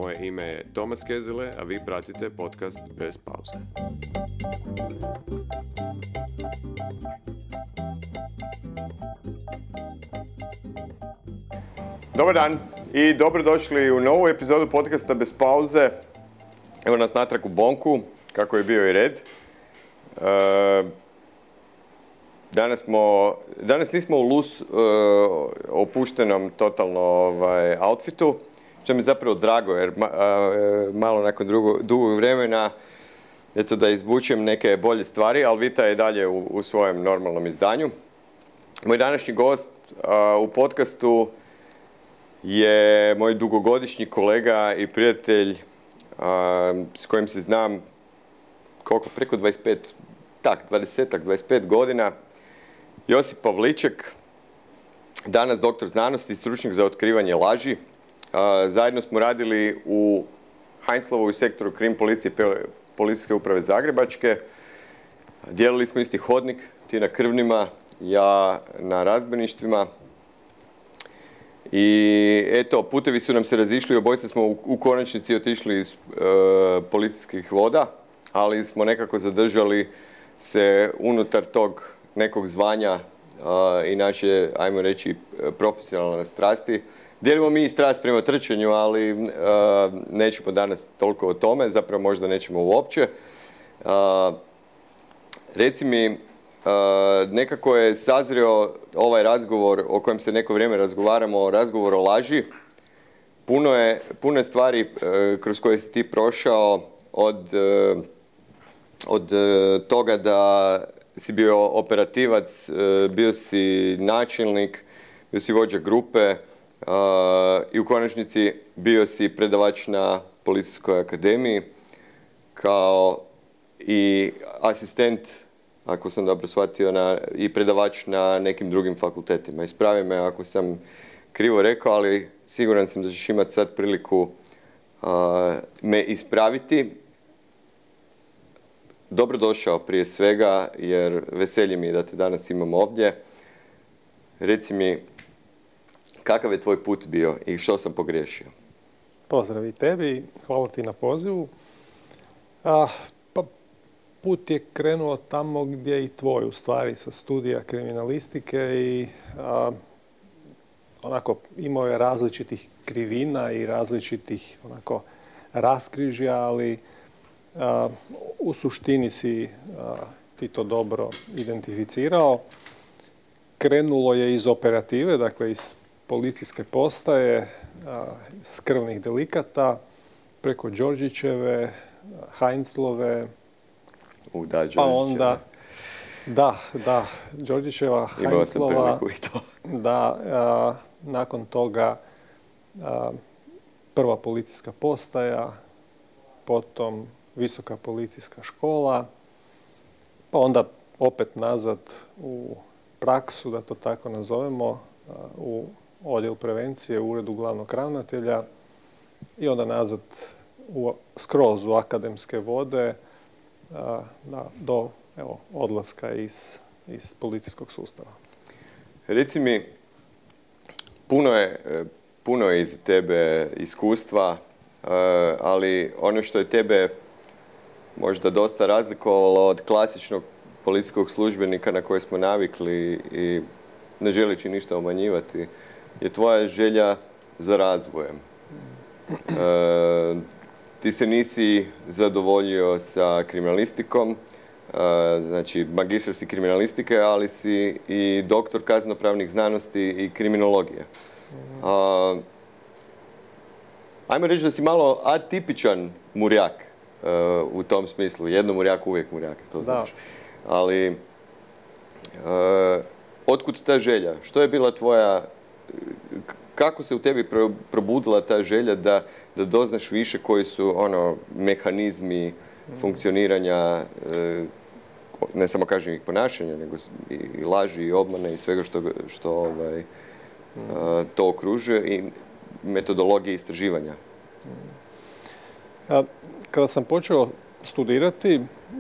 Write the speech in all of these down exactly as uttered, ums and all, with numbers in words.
Moje ime je Tomas Kezele, a vi pratite podcast Bez pauze. Dobar dan i dobrodošli u novu epizodu podcasta Bez pauze. Evo nas natrag u Bonku, kako je bio i red. E, danas, smo, danas nismo u lus, e, opuštenom totalno ovaj, outfitu, što mi je zapravo drago, jer ma, a, malo nakon drugo, dugog vremena eto, da izvučem neke bolje stvari, ali Vita je dalje u, u svojem normalnom izdanju. Moj današnji gost a, u podcastu je moj dugogodišnji kolega i prijatelj a, s kojim se znam koliko, preko dvadeset pet, tak, dvadeset, dvadeset pet godina, Josip Pavliček, danas doktor znanosti i stručnjak za otkrivanje laži. A, zajedno smo radili u Heinzlovoj sektoru krim policije Policijske uprave Zagrebačke. Dijelili smo isti hodnik, ti na krvnima, ja na razbojništvima. I eto, putevi su nam se razišli, obojice smo u, u konačnici otišli iz e, policijskih voda, ali smo nekako zadržali se unutar tog nekog zvanja e, i naše, ajmo reći, profesionalne strasti. Dijelimo mi i strast prema trčanju, ali e, nećemo danas toliko o tome, zapravo možda nećemo uopće. E, reci mi, Uh, nekako je sazrio ovaj razgovor o kojem se neko vrijeme razgovaramo, razgovor o laži. Puno je, puno je stvari uh, kroz koje si ti prošao, od, uh, od uh, toga da si bio operativac, uh, bio si načelnik, bio si vođa grupe uh, i u konačnici bio si predavač na Policijskoj akademiji kao i asistent, ako sam dobro shvatio, na, i predavač na nekim drugim fakultetima. Ispravi me ako sam krivo rekao, ali siguran sam da ćeš imati sad priliku uh, me ispraviti. Dobrodošao prije svega, jer veselje mi je da te danas imam ovdje. Reci mi, kakav je tvoj put bio i što sam pogriješio? Pozdrav i tebi, hvala ti na pozivu. Uh, Put je krenuo tamo gdje i tvoj, u stvari, sa studija kriminalistike i a, onako imao je različitih krivina i različitih onako raskrižja, ali a, u suštini si a, ti to dobro identificirao. Krenulo je iz operative, dakle iz policijske postaje, a, iz krvnih delikata, preko Đorđićeve, Heinzlove, U, da, pa onda, da, da, Đorđićeva, Heinzlova, da, a, nakon toga a, prva policijska postaja, potom visoka policijska škola, pa onda opet nazad u praksu, da to tako nazovemo, a, u odjel prevencije u uredu glavnog ravnatelja i onda nazad u, skroz u akademske vode, Da, do evo, odlaska iz, iz policijskog sustava. Reci mi, puno je, puno je iz tebe iskustva, ali ono što je tebe možda dosta razlikovalo od klasičnog policijskog službenika na koje smo navikli i ne želeći ništa umanjivati, je tvoja želja za razvojem. E, Ti se nisi zadovoljio sa kriminalistikom, uh, znači magistar si kriminalistike, ali si i doktor kaznenopravnih znanosti i kriminologije. Uh, ajmo reći da si malo atipičan murjak uh, u tom smislu. Jedno murjak, uvijek murjak, to znaš. Ali, uh, otkud ta želja? Što je bila tvoja... Kako se u tebi probudila ta želja da, da doznaš više koji su ono mehanizmi funkcioniranja, ne samo kažnjivih ponašanja, nego i laži i obmane i svega što, što ovaj, to okružuje i metodologije istraživanja? Kada sam počeo studirati,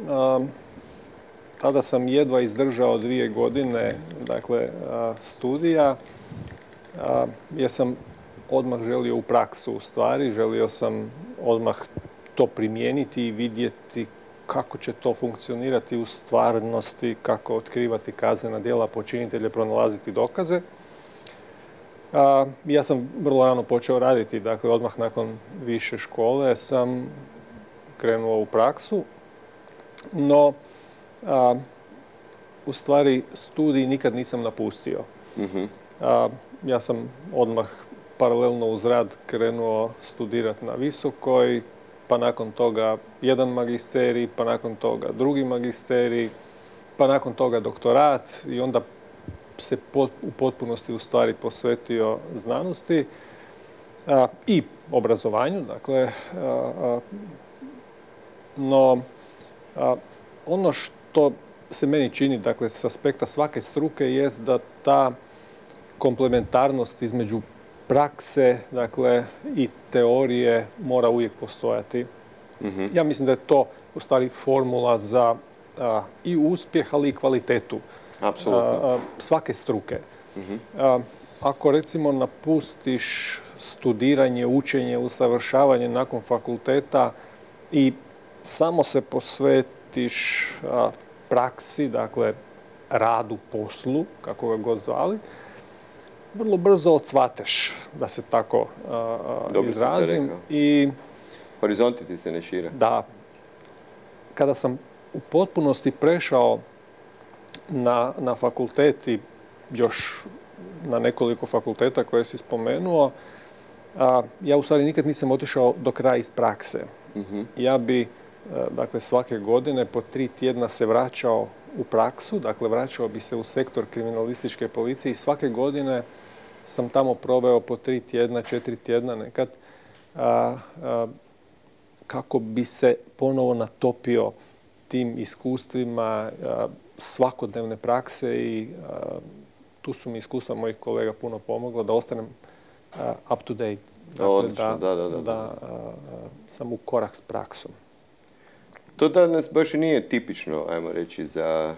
tada sam jedva izdržao dvije godine, dakle, studija. Uh, jer sam odmah želio u praksu u stvari, želio sam odmah to primijeniti i vidjeti kako će to funkcionirati u stvarnosti, kako otkrivati kaznena djela, počinitelje, pronalaziti dokaze. A, ja sam vrlo rano počeo raditi, dakle odmah nakon više škole sam krenuo u praksu, no a, u stvari studij nikad nisam napustio. Mm-hmm. A, ja sam odmah paralelno uz rad krenuo studirati na visokoj, pa nakon toga jedan magisterij, pa nakon toga drugi magisterij, pa nakon toga doktorat i onda se pot, u potpunosti u stvari posvetio znanosti a, i obrazovanju. Dakle, a, a, no a, ono što se meni čini, dakle, s aspekta svake struke jest da ta komplementarnost između prakse, dakle, i teorije mora uvijek postojati. Mm-hmm. Ja mislim da je to u stvari formula za a, i uspjeh, ali i kvalitetu Apsolutno. A, a, svake struke. Mm-hmm. A, ako recimo napustiš studiranje, učenje, usavršavanje nakon fakulteta i samo se posvetiš a, praksi, dakle, radu, poslu, kako ga god zvali, vrlo brzo odsvateš, da se tako uh, izrazim. I horizonti ti se ne šire. Da. Kada sam u potpunosti prešao na, na fakultet i još na nekoliko fakulteta koje si spomenuo, a, ja u stvari nikad nisam otišao do kraja iz prakse. Mm-hmm. Ja bi, dakle, svake godine po tri tjedna se vraćao u praksu, dakle, vraćao bi se u sektor kriminalističke policije i svake godine sam tamo proveo po tri tjedna, četiri tjedna nekad, a, a, kako bi se ponovo natopio tim iskustvima a, svakodnevne prakse i a, tu su mi iskustva mojih kolega puno pomogla da ostanem a, up to date. Dakle, Odlično, da, da, da, da, da a, a, sam u korak s praksom. To danas baš i nije tipično, ajmo reći, za,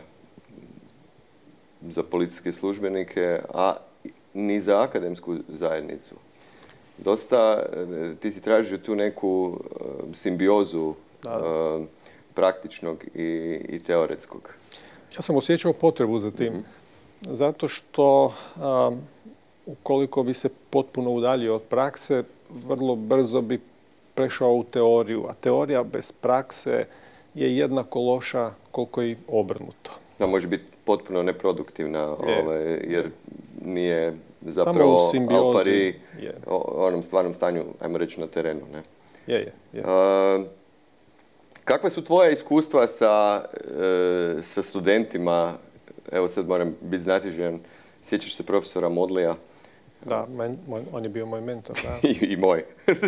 za policijske službenike, a ni za akademsku zajednicu. Dosta, ti si tražio tu neku uh, simbiozu uh, praktičnog i, i teoretskog. Ja sam osjećao potrebu za tim, mm-hmm. zato što uh, ukoliko bi se potpuno udaljio od prakse, vrlo brzo bi prešao u teoriju, a teorija bez prakse je jednako loša koliko i obrnuto. Da, može biti potpuno neproduktivna, ovaj, jer nije zapravo al pari o onom stvarnom stanju, ajmo reći, na terenu. Ne? Je, je, je. Uh, kakva su tvoja iskustva sa, uh, sa studentima? Evo sad moram biti znatiželjan. Sjećaš se profesora Modlija? Da, men, moj, on je bio moj mentor. Da. I, I moj.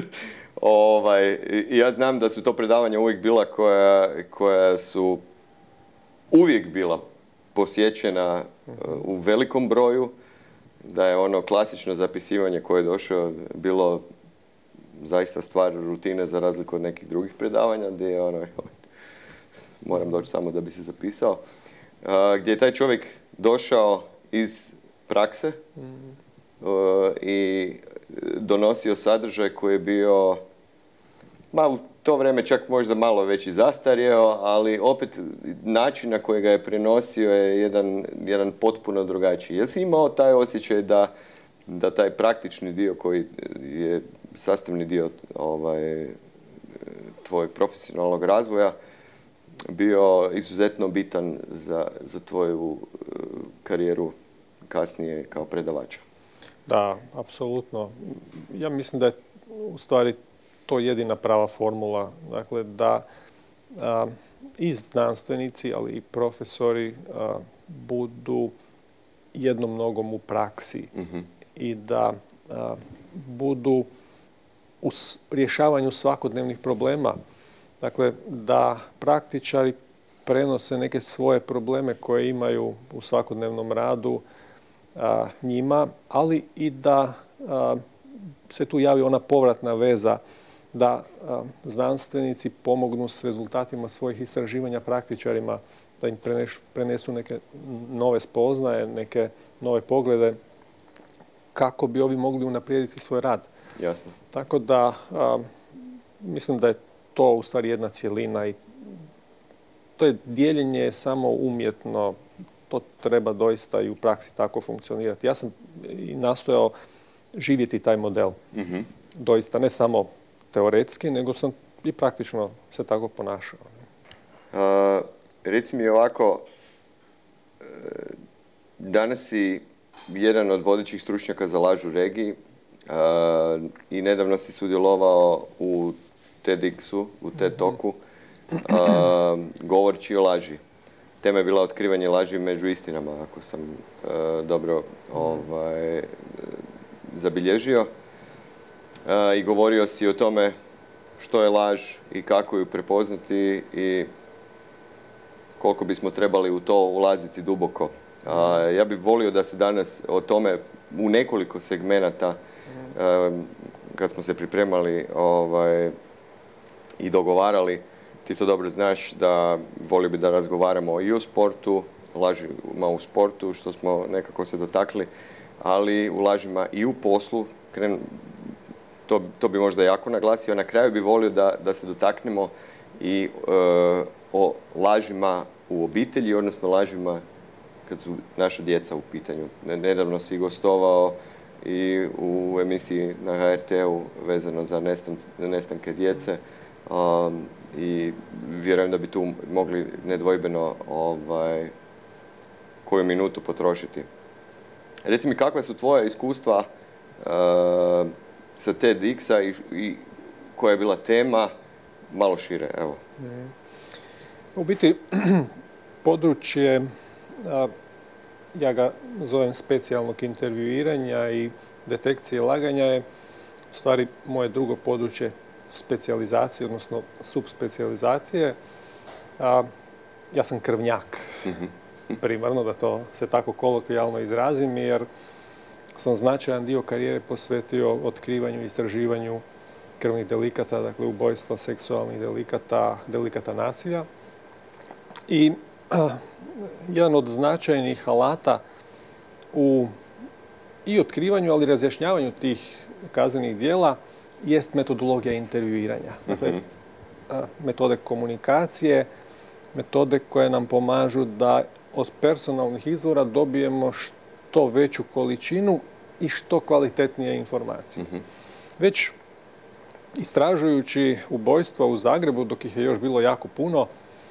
ovaj, ja znam da su to predavanja uvijek bila koja, koja su uvijek bila posjećena uh, u velikom broju, da je ono klasično zapisivanje koje je došao bilo zaista stvar rutine za razliku od nekih drugih predavanja gdje je ono, moram doći samo da bi se zapisao, uh, gdje je taj čovjek došao iz prakse mm. uh, i donosio sadržaj koji je bio ma u to vrijeme čak možda malo već i zastarjeo, ali opet način na koji ga je prenosio je jedan, jedan potpuno drugačiji. Jesi imao taj osjećaj da, da taj praktični dio koji je sastavni dio ovaj, tvojeg profesionalnog razvoja bio izuzetno bitan za, za tvoju karijeru kasnije kao predavača? Da, apsolutno. Ja mislim da je u stvari to jedina prava formula, dakle da a, i znanstvenici, ali i profesori a, budu jednom nogom u praksi mm-hmm. i da a, budu u rješavanju svakodnevnih problema. Dakle, da praktičari prenose neke svoje probleme koje imaju u svakodnevnom radu a, njima, ali i da a, se tu javi ona povratna veza da a, znanstvenici pomognu s rezultatima svojih istraživanja praktičarima, da im preneš, prenesu neke nove spoznaje, neke nove poglede kako bi ovi mogli unaprijediti svoj rad. Jasno. Tako da a, mislim da je to u stvari jedna cjelina i to je dijeljenje samo umjetno. To treba doista i u praksi tako funkcionirati. Ja sam i nastojao živjeti taj model. Mm-hmm. Doista, ne samo teoretski, nego sam i praktično se tako ponašao. Uh, reci mi ovako, uh, danas si jedan od vodećih stručnjaka za laž u regiji uh, i nedavno si sudjelovao u TEDxu, u TED Talku, uh, govoreći o laži. Tema je bila otkrivanje laži među istinama, ako sam uh, dobro ovaj, zabilježio. Uh, I govorio si o tome što je laž i kako ju prepoznati i koliko bismo trebali u to ulaziti duboko. Uh, ja bih volio da se danas o tome u nekoliko segmenata, uh, kad smo se pripremali ovaj, i dogovarali, ti to dobro znaš, da volio bi da razgovaramo i o sportu, lažima u sportu, što smo nekako se dotakli, ali u lažima i u poslu. Kren, to, to bi možda jako naglasio. Na kraju bi volio da, da se dotaknemo i e, o lažima u obitelji, odnosno lažima kad su naša djeca u pitanju. Nedavno si gostovao i u emisiji na H R T-u vezano za nestan, nestanke djece. Um, I vjerujem da bi tu mogli nedvojbeno ovaj, koju minutu potrošiti. Reci mi, kakva su tvoja iskustva uh, sa TEDxa i, i koja je bila tema, malo šire, evo. U biti, područje, a, ja ga zovem specijalnog intervjuiranja i detekcije laganja, je u stvari moje drugo područje specijalizacije, odnosno subspecijalizacije. A, ja sam krvnjak, mm-hmm. primarno, da to se tako kolokvijalno izrazim, jer sam značajan dio karijere posvetio otkrivanju i istraživanju krvnih delikata, dakle ubojstva, seksualnih delikata, delikata nasilja. I a, jedan od značajnih alata u i otkrivanju, ali i razjašnjavanju tih kaznenih djela jest metodologija intervjuiranja. Dakle, metode komunikacije, metode koje nam pomažu da od personalnih izvora dobijemo što veću količinu i što kvalitetnije informacije. Mm-hmm. Već istražujući ubojstva u Zagrebu, dok ih je još bilo jako puno,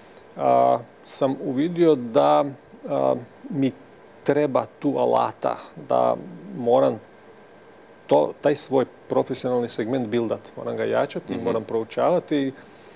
a, sam uvidio da a, mi treba tu alata, da moram to, taj svoj profesionalni segment bildat, moram ga jačati, mm-hmm. moram proučavati.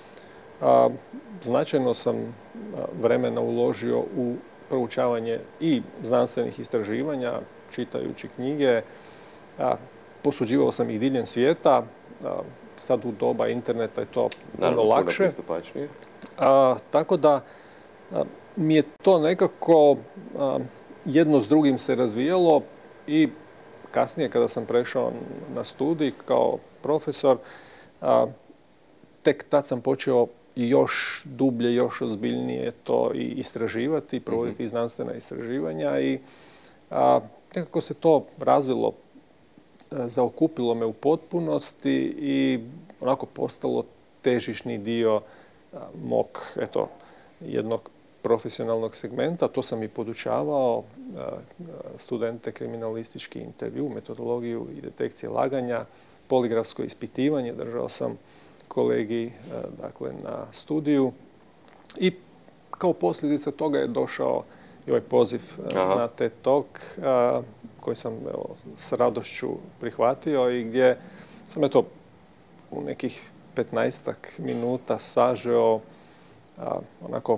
A, značajno sam vremena uložio u proučavanje i znanstvenih istraživanja, čitajući knjige. A, posuđivao sam ih diljem svijeta. A, sad u doba interneta je to puno lakše. Puno pristupačnije. A, tako da a, mi je to nekako a, jedno s drugim se razvijalo i kasnije kada sam prešao na studij kao profesor, a, tek tad sam počeo još dublje, još ozbiljnije to i istraživati, provoditi mm-hmm. znanstvena istraživanja i a, nekako se to razvilo, a, zaokupilo me u potpunosti i onako postalo težišni dio a, mog, eto, jednog profesionalnog segmenta. To sam i podučavao a, studente kriminalistički intervju, metodologiju i detekcije laganja, poligrafsko ispitivanje. Držao sam kolegi a, dakle, na studiju i kao posljedica toga je došao i ovaj poziv a, na TED Talk a, koji sam evo, s radošću prihvatio i gdje sam eto u nekih petnaestak minuta sažeo a, onako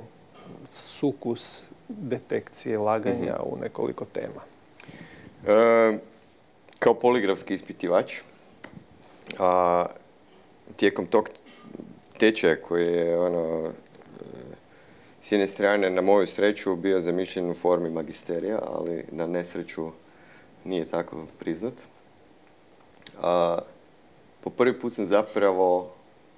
sukus detekcije laganja mm-hmm. u nekoliko tema. E, kao poligrafski ispitivač, a, tijekom tog tečaja koji je ono, s jedne strane na moju sreću bio zamišljen u formi magisterija, ali na nesreću nije tako priznat. A, po prvi put sam zapravo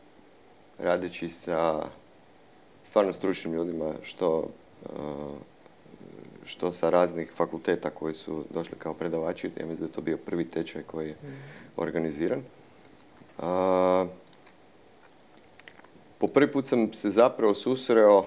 radeći sa stvarno stručnim ljudima, što, što sa raznih fakulteta koji su došli kao predavači. Ja mislim da je to bio prvi tečaj koji je organiziran. A, po prvi put sam se zapravo susreo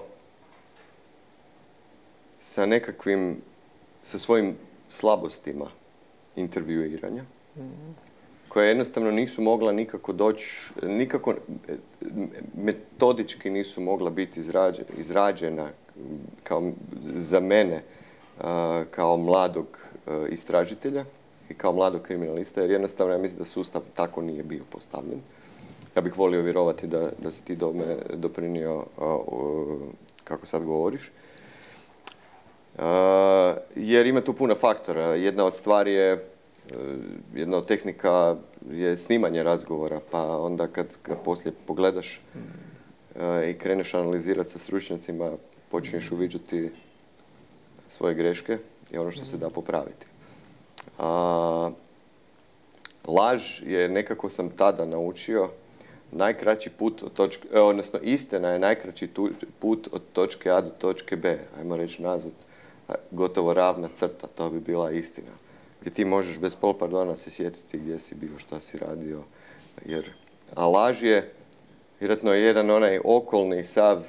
sa nekakvim, sa svojim slabostima intervjuiranja, koje jednostavno nisu mogla nikako doći, nikako metodički nisu mogla biti izrađena, izrađena kao za mene, kao mladog istražitelja i kao mladog kriminalista, jer jednostavno ja mislim da sustav tako nije bio postavljen. Ja bih volio vjerovati da, da si ti do me doprinio, kako sad govoriš. Uh, jer ima tu puno faktora. Jedna od stvari je, uh, jedna od tehnika je snimanje razgovora, pa onda kad, kad poslije pogledaš uh, i kreneš analizirati sa stručnjacima, počinješ uviđati svoje greške i ono što se da popraviti. Uh, laž je, nekako sam tada naučio, najkraći put od točke, eh, odnosno istina je najkraći tu, put od točke A do točke B, ajmo reći nazvat, gotovo ravna crta, to bi bila istina. Gdje ti možeš bez pol pardona se sjetiti gdje si bio, šta si radio. Jer, a laž je, vjerojatno je jedan onaj okolni, sav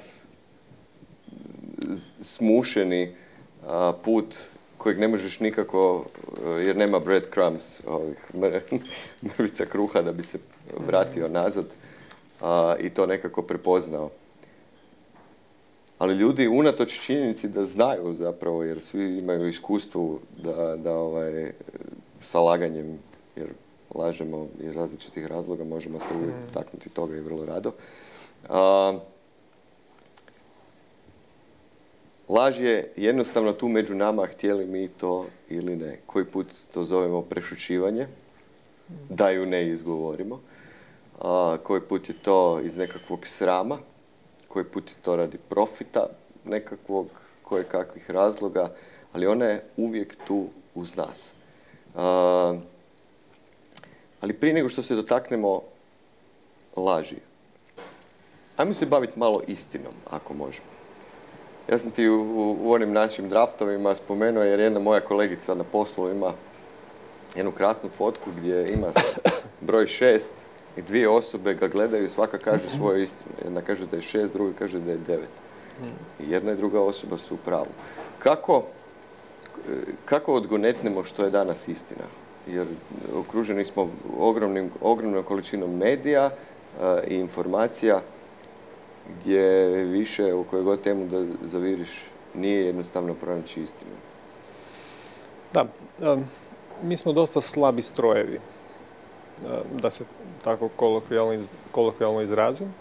smušeni a, put kojeg ne možeš nikako, jer nema breadcrumbs, ovih mrvica kruha da bi se vratio nazad a, i to nekako prepoznao. Ali ljudi unatoč činjenici da znaju zapravo, jer svi imaju iskustvo da, da ovaj, sa laganjem, jer lažemo iz različitih razloga, možemo se uvijek taknuti toga i vrlo rado. A, laž je jednostavno tu među nama, htjeli mi to ili ne. Koji put to zovemo prešućivanje, da ju ne izgovorimo. A, koji put je to iz nekakvog srama, koji put je to radi profita, nekakvog koje kakvih razloga, ali ona je uvijek tu uz nas. A, ali prije nego što se dotaknemo laži, ajmo se baviti malo istinom, ako možemo. Ja sam ti u, u onim našim draftovima spomenuo, jer jedna moja kolegica na poslu ima jednu krasnu fotku gdje ima broj šest i dvije osobe ga gledaju i svaka kaže svoju istinu. Jedna kaže da je šest, druga kaže da je devet. I jedna i druga osoba su u pravu. Kako, kako odgonetnemo što je danas istina? Jer okruženi smo ogromnim, ogromnom količinom medija uh, i informacija gdje više u kojoj god temu da zaviriš nije jednostavno pronaći istinu. Da, um, mi smo dosta slabi strojevi, da se tako kolokvijalno, kolokvijalno izrazim.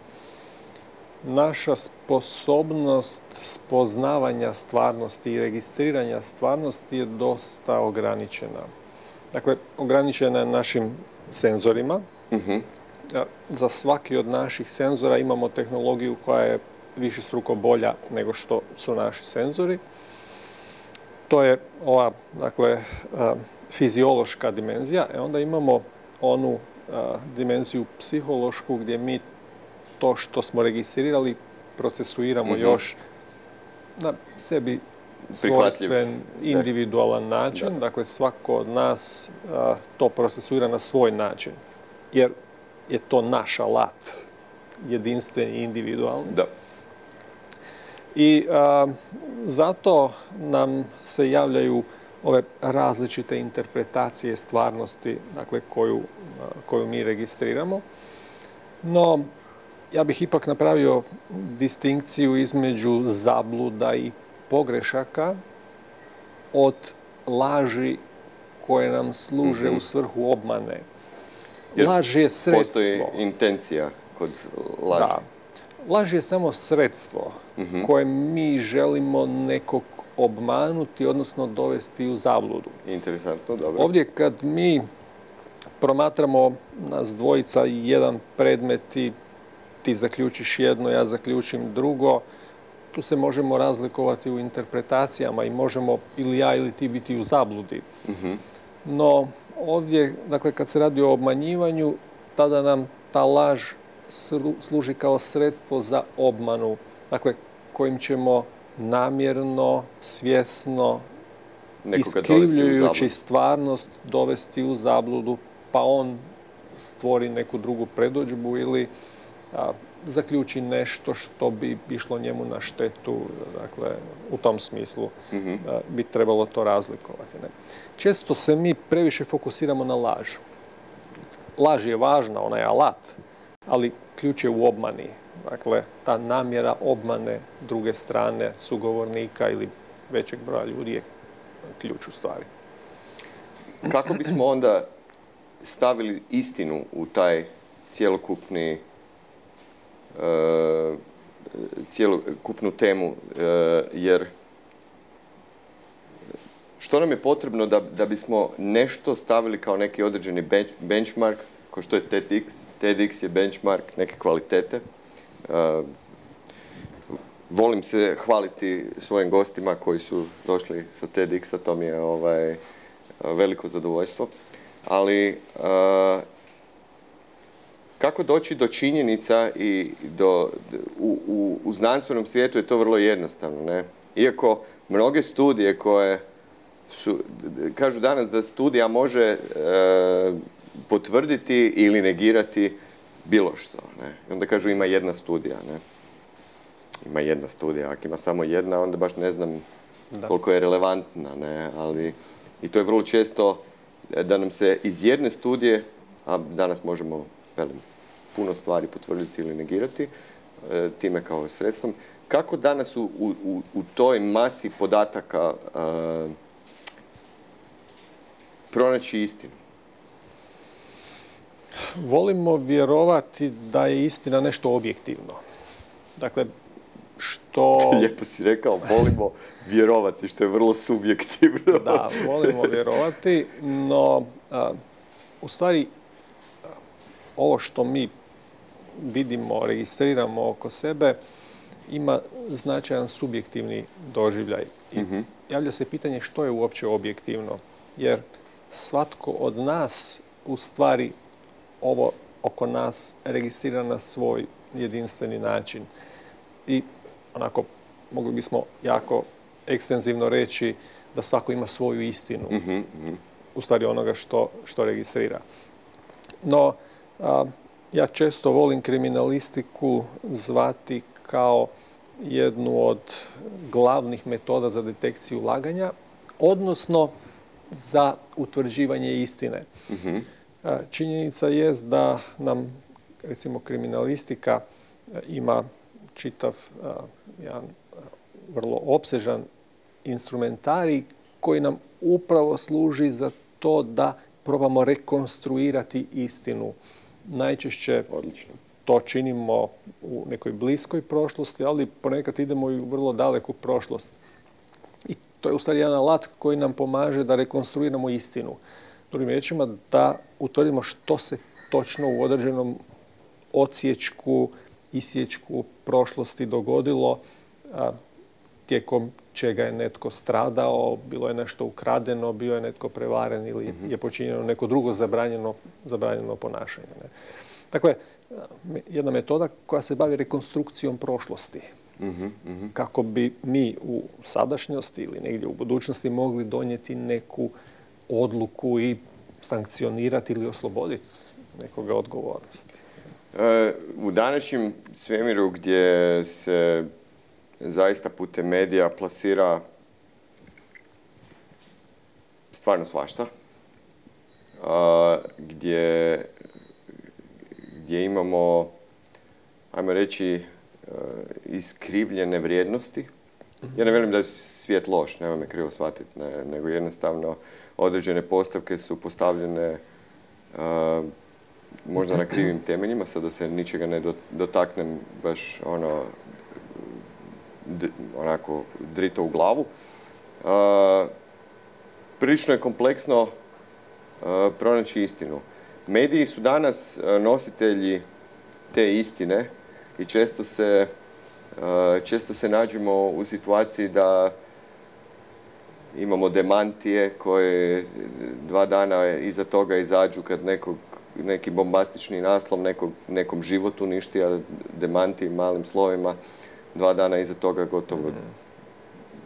Naša sposobnost spoznavanja stvarnosti i registriranja stvarnosti je dosta ograničena. Dakle, ograničena je našim senzorima. Uh-huh. Za svaki od naših senzora imamo tehnologiju koja je višestruko bolja nego što su naši senzori. To je ova, dakle, fiziološka dimenzija. E onda imamo onu a, dimenziju psihološku gdje mi to što smo registrirali procesuiramo mm-hmm. još na sebi svojstven, individualan način. Da. Dakle, svako od nas a, to procesuira na svoj način. Jer je to naš alat, jedinstven i individualni. Da. I a, zato nam se javljaju ove različite interpretacije stvarnosti, dakle, koju, koju mi registriramo. No, ja bih ipak napravio distinkciju između zabluda i pogrešaka od laži koje nam služe mm-hmm. u svrhu obmane. Jer laž je sredstvo. Postoji intencija kod laži. Da. Laž je samo sredstvo mm-hmm. koje mi želimo nekog obmanuti, odnosno dovesti u zabludu. Interesantno, dobro. Ovdje kad mi promatramo nas dvojica i jedan predmet i ti zaključiš jedno, ja zaključim drugo, tu se možemo razlikovati u interpretacijama i možemo ili ja ili ti biti u zabludi. Mm-hmm. No ovdje, dakle, kad se radi o obmanjivanju, tada nam ta laž služi kao sredstvo za obmanu, dakle, kojim ćemo namjerno, svjesno iskrivljujući stvarnost dovesti u zabludu, pa on stvori neku drugu predodžbu ili a, zaključi nešto što bi išlo njemu na štetu. Dakle, u tom smislu mm-hmm. a, bi trebalo to razlikovati. Ne? Često se mi previše fokusiramo na laž. Laž je važna, ona je alat, ali ključ je u obmani. Dakle, ta namjera obmane druge strane, sugovornika ili većeg broja ljudi je ključ u stvari. Kako bismo onda stavili istinu u taj cjelokupni uh, cjelokupnu temu, uh, jer što nam je potrebno da, da bismo nešto stavili kao neki određeni bench, benchmark, kao što je TEDx. TEDx je benchmark neke kvalitete. Uh, volim se hvaliti svojim gostima koji su došli sa TEDx-a, to mi je ovaj, veliko zadovoljstvo. Ali uh, kako doći do činjenica i do, u, u, u znanstvenom svijetu je to vrlo jednostavno, ne? Iako mnoge studije koje su, kažu danas da studija može e, potvrditi ili negirati bilo što, ne? I onda kažu ima jedna studija, ne? Ima jedna studija, ako ima samo jedna, onda baš ne znam da. koliko je relevantna, ne? Ali i to je vrlo često da nam se iz jedne studije, a danas možemo, velim, puno stvari potvrditi ili negirati, e, time kao sredstvom, kako danas u, u, u toj masi podataka e, pronaći istinu? Volimo vjerovati da je istina nešto objektivno. Dakle, što... Lijepo si rekao, volimo vjerovati, što je vrlo subjektivno. Da, volimo vjerovati, no a, u stvari a, ovo što mi vidimo, registriramo oko sebe, ima značajan subjektivni doživljaj. I mm-hmm. javlja se pitanje što je uopće objektivno, jer svatko od nas u stvari ovo oko nas registrira na svoj jedinstveni način. I onako, mogli bismo jako ekstenzivno reći da svako ima svoju istinu, mm-hmm. u stvari onoga što, što registrira. No, a, ja često volim kriminalistiku zvati kao jednu od glavnih metoda za detekciju laganja, odnosno za utvrđivanje istine. Mm-hmm. A, činjenica jest da nam, recimo, kriminalistika ima čitav a, jedan a, vrlo opsežan instrumentarij koji nam upravo služi za to da probamo rekonstruirati istinu. Najčešće Odlično. To činimo u nekoj bliskoj prošlosti, ali ponekad idemo i u vrlo daleku prošlost. I to je u stvari jedan alat koji nam pomaže da rekonstruiramo istinu. Drugim riječima, da utvrdimo što se točno u određenom odsječku, isječku prošlosti dogodilo, a, tijekom čega je netko stradao, bilo je nešto ukradeno, bio je netko prevaren ili mm-hmm. je počinjeno neko drugo zabranjeno, zabranjeno ponašanje. Ne? Dakle, jedna metoda koja se bavi rekonstrukcijom prošlosti. Mm-hmm. Mm-hmm. Kako bi mi u sadašnjosti ili negdje u budućnosti mogli donijeti neku odluku i sankcionirati ili osloboditi nekoga odgovornosti. E, u današnjem svemiru gdje se zaista putem medija plasira stvarno svašta, a, gdje, gdje imamo, ajmo reći, iskrivljene vrijednosti. Ja ne velim da je svijet loš, nema me krivo shvatiti, ne, nego jednostavno određene postavke su postavljene a, možda na krivim temeljima, sad da se ničega ne dotaknem baš ono, d, onako drito u glavu. A, prilično je kompleksno a, pronaći istinu. Mediji su danas nositelji te istine i često se, a, često se nađemo u situaciji da imamo demantije koje dva dana iza toga izađu kad nekog, neki bombastični naslov nekog, nekom život uništi, a demanti malim slovima dva dana iza toga gotovo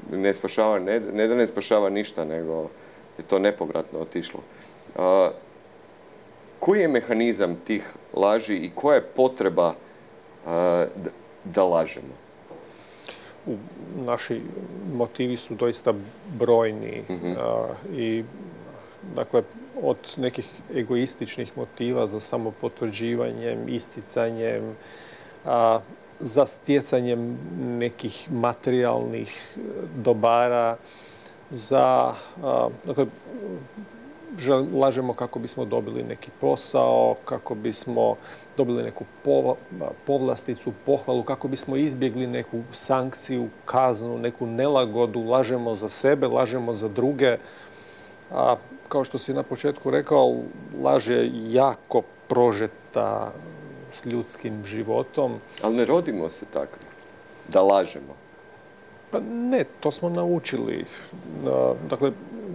ne spašava, ne, ne da ne spašava ništa, nego je to nepovratno otišlo. A, koji je mehanizam tih laži i koja je potreba a, da, da lažemo? U, naši motivi su doista brojni Mm-hmm. a, i dakle od nekih egoističnih motiva za samopotvrđivanjem, isticanjem, a, za stjecanjem nekih materijalnih dobara, za, a, dakle, žel, lažemo kako bismo dobili neki posao, kako bismo dobili neku povlasticu, pohvalu, kako bismo izbjegli neku sankciju, kaznu, neku nelagodu, lažemo za sebe, lažemo za druge. A kao što si na početku rekao, laž je jako prožeta s ljudskim životom. Ali ne rodimo se takvi, da lažemo. Pa ne, to smo naučili. Dakle,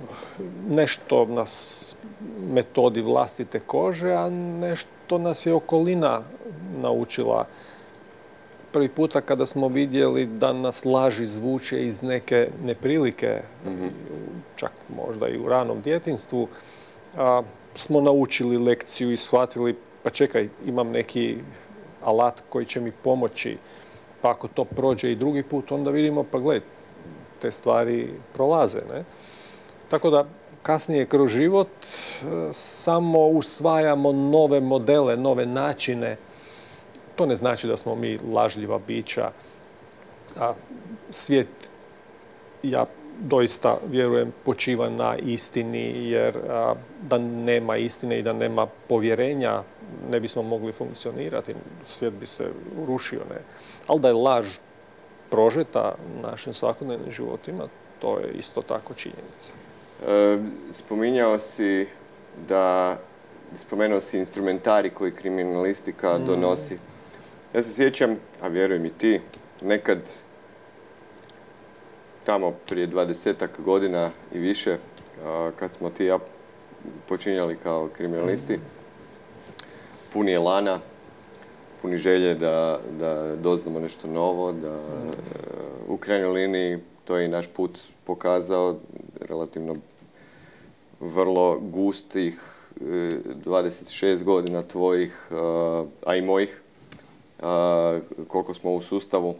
nešto nas metodi vlastite kože, a nešto nas je okolina naučila. Prvi puta kada smo vidjeli da nas laži zvuče iz neke neprilike, mm-hmm. čak možda i u ranom djetinjstvu, a, smo naučili lekciju i shvatili, pa čekaj, imam neki alat koji će mi pomoći. Pa ako to prođe i drugi put, onda vidimo, pa gledaj, te stvari prolaze, ne? Tako da, kasnije kroz život samo usvajamo nove modele, nove načine. To ne znači da smo mi lažljiva bića. A svijet, ja doista vjerujem, počiva na istini, jer a, da nema istine i da nema povjerenja, ne bismo mogli funkcionirati. Svijet bi se urušio, ne. Ali da je laž prožeta našim svakodnevnim životima, to je isto tako činjenica. E, spominjao si da, spomenuo si instrumentari koji kriminalistika mm. donosi. Ja se sjećam, a vjerujem i ti, nekad tamo prije dvadesetak godina i više, kad smo ti i ja počinjali kao kriminalisti, puni elana, puni želje da, da doznamo nešto novo, da u krajnjoj liniji to je i naš put pokazao, relativno vrlo gustih dvadeset šest godina tvojih, a i mojih, koliko smo u sustavu,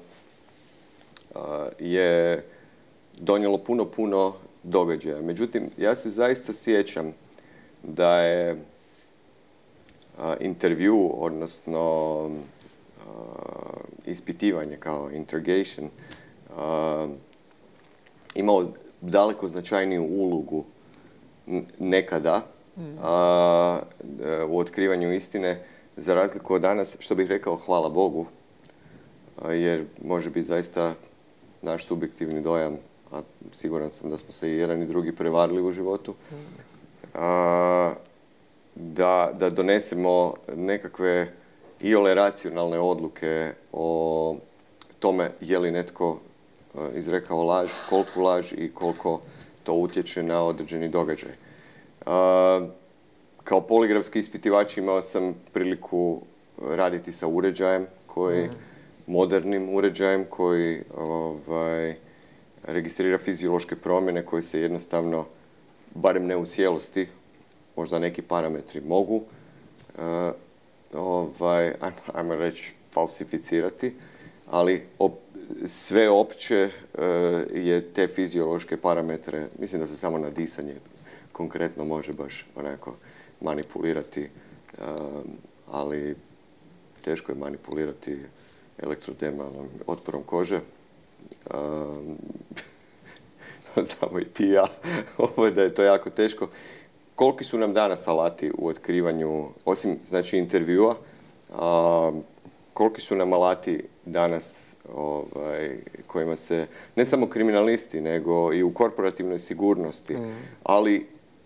je donijelo puno, puno događaja. Međutim, ja se zaista sjećam da je a, intervju, odnosno a, ispitivanje kao interrogation, a, imao daleko značajniju ulogu nekada a, u otkrivanju istine, za razliku od danas, što bih rekao hvala Bogu, a, jer može biti zaista naš subjektivni dojam, a siguran sam da smo se i jedan i drugi prevarili u životu, a, da, da donesemo nekakve iole racionalne odluke o tome je li netko izrekao laž, koliko laž i koliko to utječe na određeni događaj. A, kao poligrafski ispitivač imao sam priliku raditi sa uređajem koji, mm. modernim uređajem koji ovaj, registrira fiziološke promjene koje se jednostavno, barem ne u cijelosti, možda neki parametri mogu, uh, ovaj, ajmo, ajmo reći, falsificirati, ali op, sve opće uh, je te fiziološke parametre, mislim da se samo na disanje konkretno može baš onako manipulirati, uh, ali teško je manipulirati elektrodermalnom otporom kože. Um, znamo i ti i ja, da je to jako teško. Koliki su nam danas alati u otkrivanju, osim znači intervjua, a, koliki su nam alati danas ovaj, kojima se, ne samo kriminalisti, nego i u korporativnoj sigurnosti, mm. ali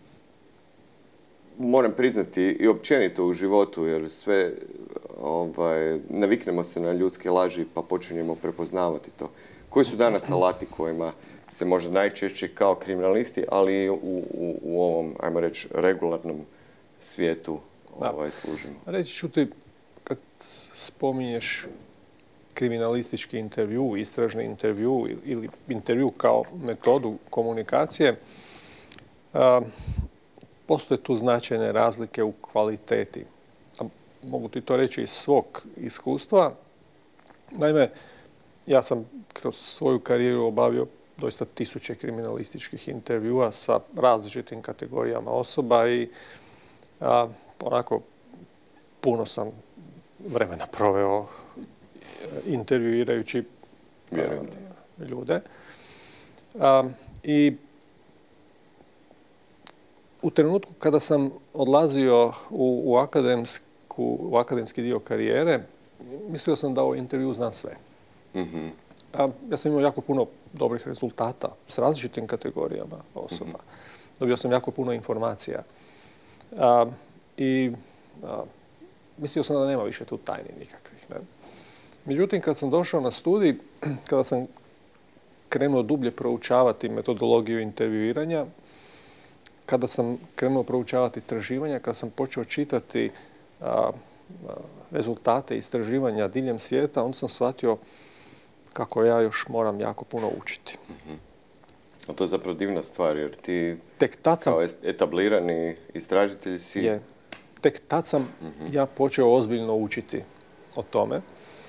moram priznati i općenito u životu, jer sve ovaj, naviknemo se na ljudske laži pa počinjemo prepoznavati to. Koji su danas alati kojima se možda najčešće kao kriminalisti, ali i u, u, u ovom, ajmo reći, regularnom svijetu ovaj, služimo? Reći ću ti, kad spominješ kriminalistički intervju, istražni intervju ili intervju kao metodu komunikacije, a, postoje tu značajne razlike u kvaliteti. A mogu ti to reći iz svog iskustva. Naime, ja sam kroz svoju karijeru obavio doista tisuće kriminalističkih intervjua sa različitim kategorijama osoba i a, onako puno sam vremena proveo intervjuirajući a, ljude. A, I u trenutku kada sam odlazio u, u, akademsku, u akademski dio karijere, mislio sam da o intervju znam sve. Mm-hmm. A, ja sam imao jako puno dobrih rezultata s različitim kategorijama osoba. Mm-hmm. Dobio sam jako puno informacija. A, I a, mislio sam da nema više tu tajni nikakvih. Ne? Međutim, kad sam došao na studij, kada sam krenuo dublje proučavati metodologiju intervjuiranja, kada sam krenuo proučavati istraživanja, kada sam počeo čitati a, a, rezultate istraživanja diljem svijeta, onda sam shvatio kako ja još moram jako puno učiti. Mm-hmm. A to je zapravo divna stvar, jer ti tek tad sam, kao etablirani istražitelj si... Je, tek tad sam mm-hmm. ja počeo ozbiljno učiti o tome.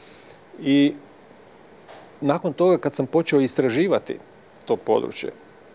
I nakon toga, kad sam počeo istraživati to područje,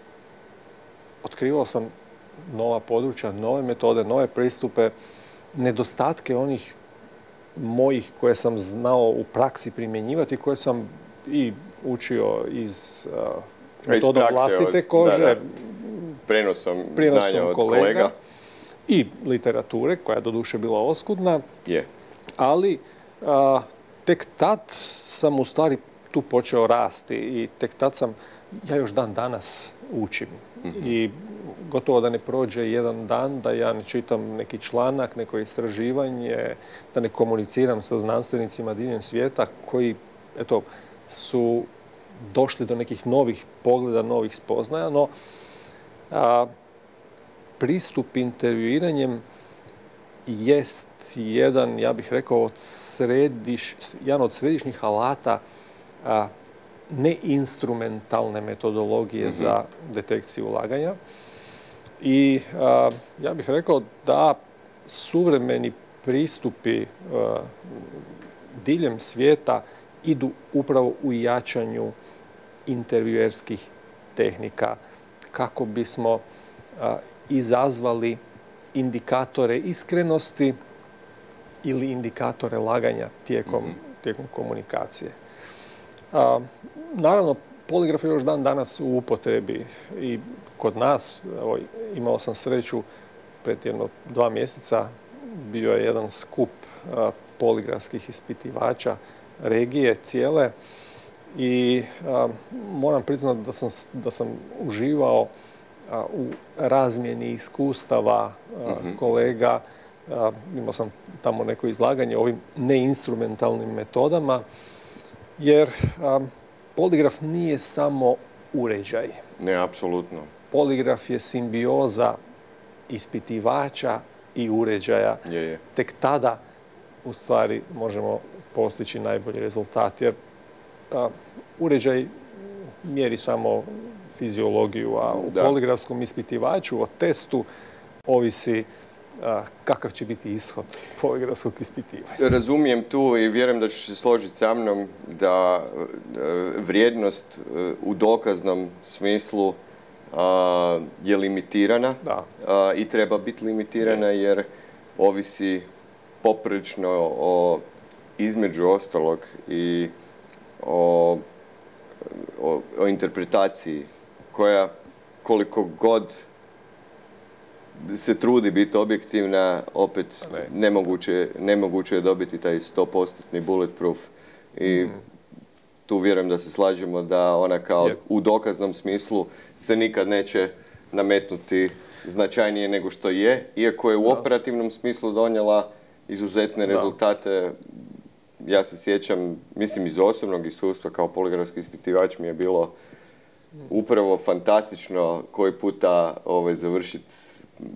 otkrivao sam nova područja, nove metode, nove pristupe, nedostatke onih mojih koje sam znao u praksi primjenjivati, koje sam i učio iz uh, metoda vlastite od, kože, da, da. Prenosom, prenosom znanja od kolega, kolega i literature, koja je doduše bila oskudna, yeah. ali uh, tek tad sam u stvari tu počeo rasti i tek tad sam, ja još dan danas učim. Mm-hmm. I gotovo da ne prođe jedan dan da ja ne čitam neki članak, neko istraživanje, da ne komuniciram sa znanstvenicima diljem svijeta koji, eto, su došli do nekih novih pogleda, novih spoznaja, no a, pristup intervjuiranjem jest jedan, ja bih rekao, od središ, jedan od središnjih alata a, neinstrumentalne metodologije mm-hmm. za detekciju laganja. I a, ja bih rekao da suvremeni pristupi a, diljem svijeta idu upravo u jačanju intervjuerskih tehnika kako bismo a, izazvali indikatore iskrenosti ili indikatore laganja tijekom, mm-hmm. tijekom komunikacije. A, naravno, poligraf je još dan danas u upotrebi i kod nas. Evo, imao sam sreću pred jedno dva mjeseca, bio je jedan skup a, poligrafskih ispitivača regije cijele i a, moram priznati da sam, da sam uživao a, u razmjeni iskustava a, mm-hmm. kolega. A, imao sam tamo neko izlaganje o ovim neinstrumentalnim metodama, jer a, poligraf nije samo uređaj. Ne, apsolutno. Poligraf je simbioza ispitivača i uređaja. Je, je. Tek tada, u stvari, možemo postići najbolji rezultat, jer a, uređaj mjeri samo fiziologiju, a u da. poligrafskom ispitivaču o testu ovisi a, kakav će biti ishod poligrafskog ispitivanja. Razumijem tu i vjerujem da ćeš se složiti sa mnom da vrijednost u dokaznom smislu a, je limitirana da. a, i treba biti limitirana je. Jer ovisi poprilično o, između ostalog, i o, o, o interpretaciji koja, koliko god se trudi biti objektivna, opet ne. nemoguće, nemoguće je dobiti taj sto posto bulletproof. I mm. tu vjerujem da se slažemo da ona kao yep. u dokaznom smislu se nikad neće nametnuti značajnije nego što je, iako je u da. operativnom smislu donijela izuzetne da. rezultate. Ja se sjećam, mislim iz osobnog iskustva kao poligrafski ispitivač mi je bilo upravo fantastično koji puta ovaj, završiti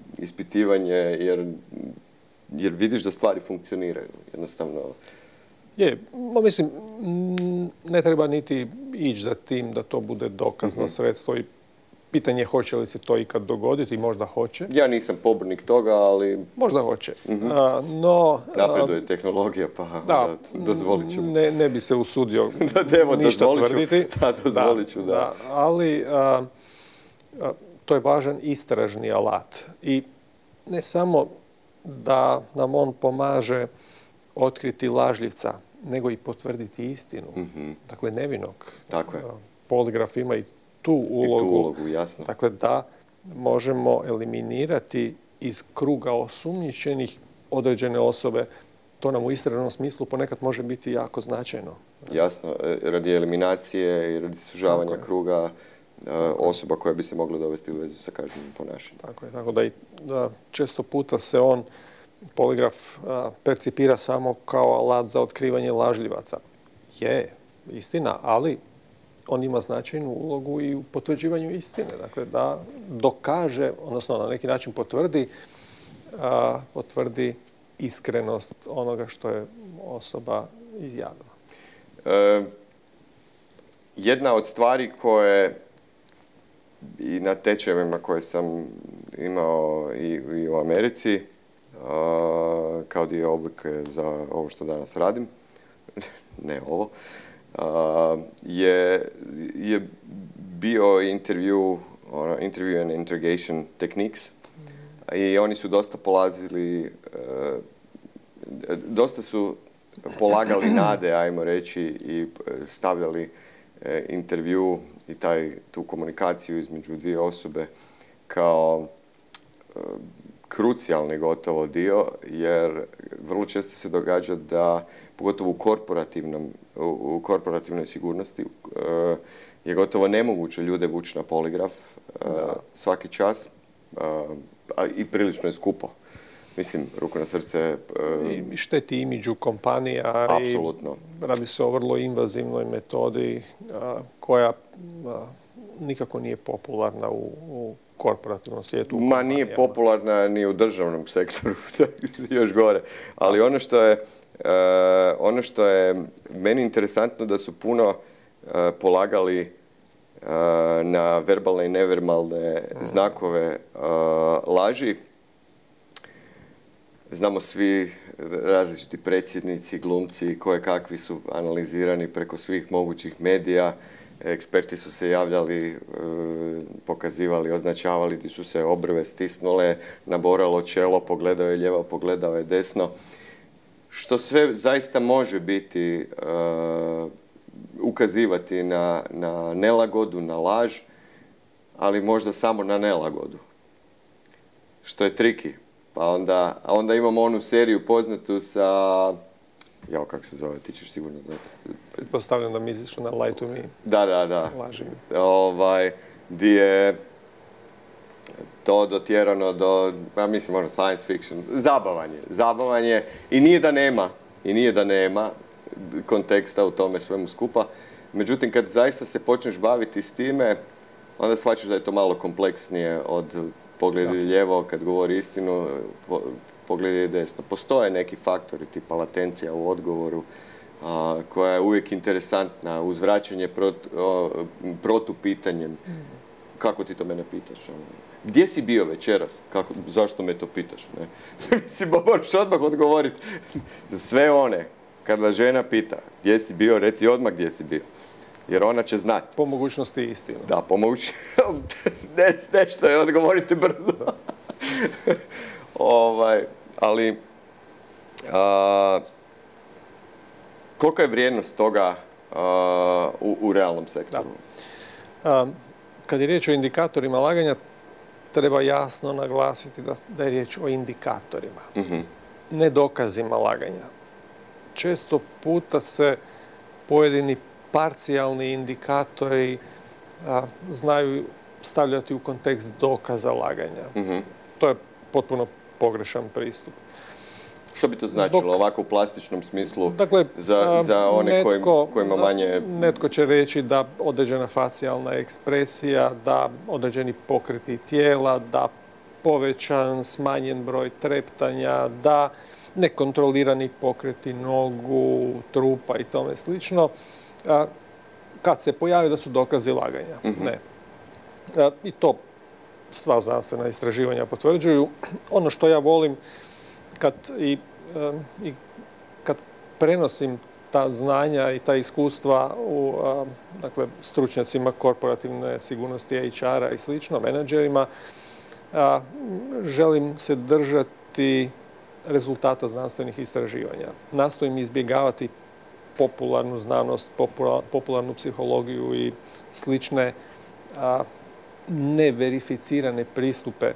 ispitivanje, jer, jer vidiš da stvari funkcioniraju. Jednostavno, Je, no, mislim, ne treba niti ići za tim da to bude dokazno mm-hmm. sredstvo i pitanje je hoće li se to ikad dogoditi, možda hoće. Ja nisam pobornik toga, ali... Možda hoće. Mm-hmm. A, no, napreduje a, tehnologija, pa da, da dozvolit ću. Ne, ne bi se usudio da, evo, ništa tvrditi. Da, dozvolit ću, da. da. Ali a, a, to je važan istražni alat. I ne samo da nam on pomaže otkriti lažljivca, nego i potvrditi istinu. Mm-hmm. Dakle, nevinog. Tako je. Poligraf ima i tu ulogu. I tu ulogu, jasno. Dakle, da možemo eliminirati iz kruga osumnjičenih određene osobe. To nam u istražnom smislu ponekad može biti jako značajno. Jasno, radi eliminacije i radi sužavanja tako kruga tako osoba koja bi se mogla dovesti u vezu sa kažnjivim ponašanjem. Tako je, tako da, i, da često puta se on, poligraf, a, percipira samo kao alat za otkrivanje lažljivaca. Je, istina, ali on ima značajnu ulogu i u potvrđivanju istine. Dakle, da dokaže, odnosno na neki način potvrdi, a, potvrdi iskrenost onoga što je osoba izjavila. E, jedna od stvari koje i na tečajevima koje sam imao i, i u Americi, a, kao dio obuke za ovo što danas radim, ne ovo, a, je, je bio intervju, ono, interview and interrogation techniques. I oni su dosta polazili, dosta su polagali nade, ajmo reći, i stavljali intervju i taj, tu komunikaciju između dvije osobe kao krucijalni gotovo dio, jer vrlo često se događa da, pogotovo u korporativnom, u korporativnoj sigurnosti, je gotovo nemoguće ljude vući na poligraf da. svaki čas. A i prilično je skupo. Mislim, ruku na srce... Uh, I šteti imidžu kompanija. Apsolutno. I radi se o vrlo invazivnoj metodi uh, koja uh, nikako nije popularna u, u korporativnom svijetu. Ma nije popularna ni u državnom sektoru, još gore. Ali ono što je, uh, ono što je meni interesantno da su puno uh, polagali na verbalne i neverbalne znakove uh, laži. Znamo svi različiti predsjednici, glumci, koje kakvi su analizirani preko svih mogućih medija. Eksperti su se javljali, uh, pokazivali, označavali gdje su se obrve stisnule, naboralo čelo, pogledao je lijevo, pogledao je desno. Što sve zaista može biti uh, ukazivati na, na nelagodu, na laž, ali možda samo na nelagodu. Što je triki. Pa onda, a onda imamo onu seriju poznatu sa... Jao, kako se zove, ti ćeš sigurno znati. Pretpostavljam da misliš na Lie to Me. Da, da, da. Laži mi. Ovaj, di je to dotjerano do, ja mislim, ono, science fiction. Zabavanje. Zabavanje. I nije da nema. I nije da nema konteksta u tome svemu skupa. Međutim, kad zaista se počneš baviti s time, onda shvaćaš da je to malo kompleksnije od pogledaj lijevo kad govori istinu, pogledaj desno. Postoje neki faktori tipa latencija u odgovoru, a, koja je uvijek interesantna, uzvraćanje prot, o, protupitanjem. Kako ti to mene pitaš? Gdje si bio večeras? Kako, zašto me to pitaš? Ne? Mislim, moraš odmah odgovoriti. Za sve one, kada žena pita gdje si bio, reci odmah gdje si bio. Jer ona će znati. Po mogućnosti istinu. Da, po mogućnosti. Ne, nešto je, odgovorite brzo. ovaj, ali, a, kolika je vrijednost toga a, u, u realnom sektoru? A, kad je riječ o indikatorima laganja, treba jasno naglasiti da, da je riječ o indikatorima, uh-huh. ne dokazima laganja. Često puta se pojedini parcijalni indikatori a, znaju stavljati u kontekst dokaza laganja. Uh-huh. To je potpuno pogrešan pristup. Što bi to značilo Zbog, ovako u plastičnom smislu dakle, za, za one netko, kojima manje... Netko će reći da određena facijalna ekspresija, da određeni pokreti tijela, da povećan, smanjen broj treptanja, da nekontrolirani pokreti nogu, trupa i tome slično, a, kad se pojavi da su dokazi laganja. Mm-hmm. Ne. A, I to sva znanstvena istraživanja potvrđuju. Ono što ja volim kad, i, um, i kad prenosim ta znanja i ta iskustva u um, dakle, stručnjacima korporativne sigurnosti H R-a i slično, menadžerima, a, želim se držati rezultata znanstvenih istraživanja. Nastojim izbjegavati popularnu znanost, popularnu psihologiju i slične a, neverificirane pristupe.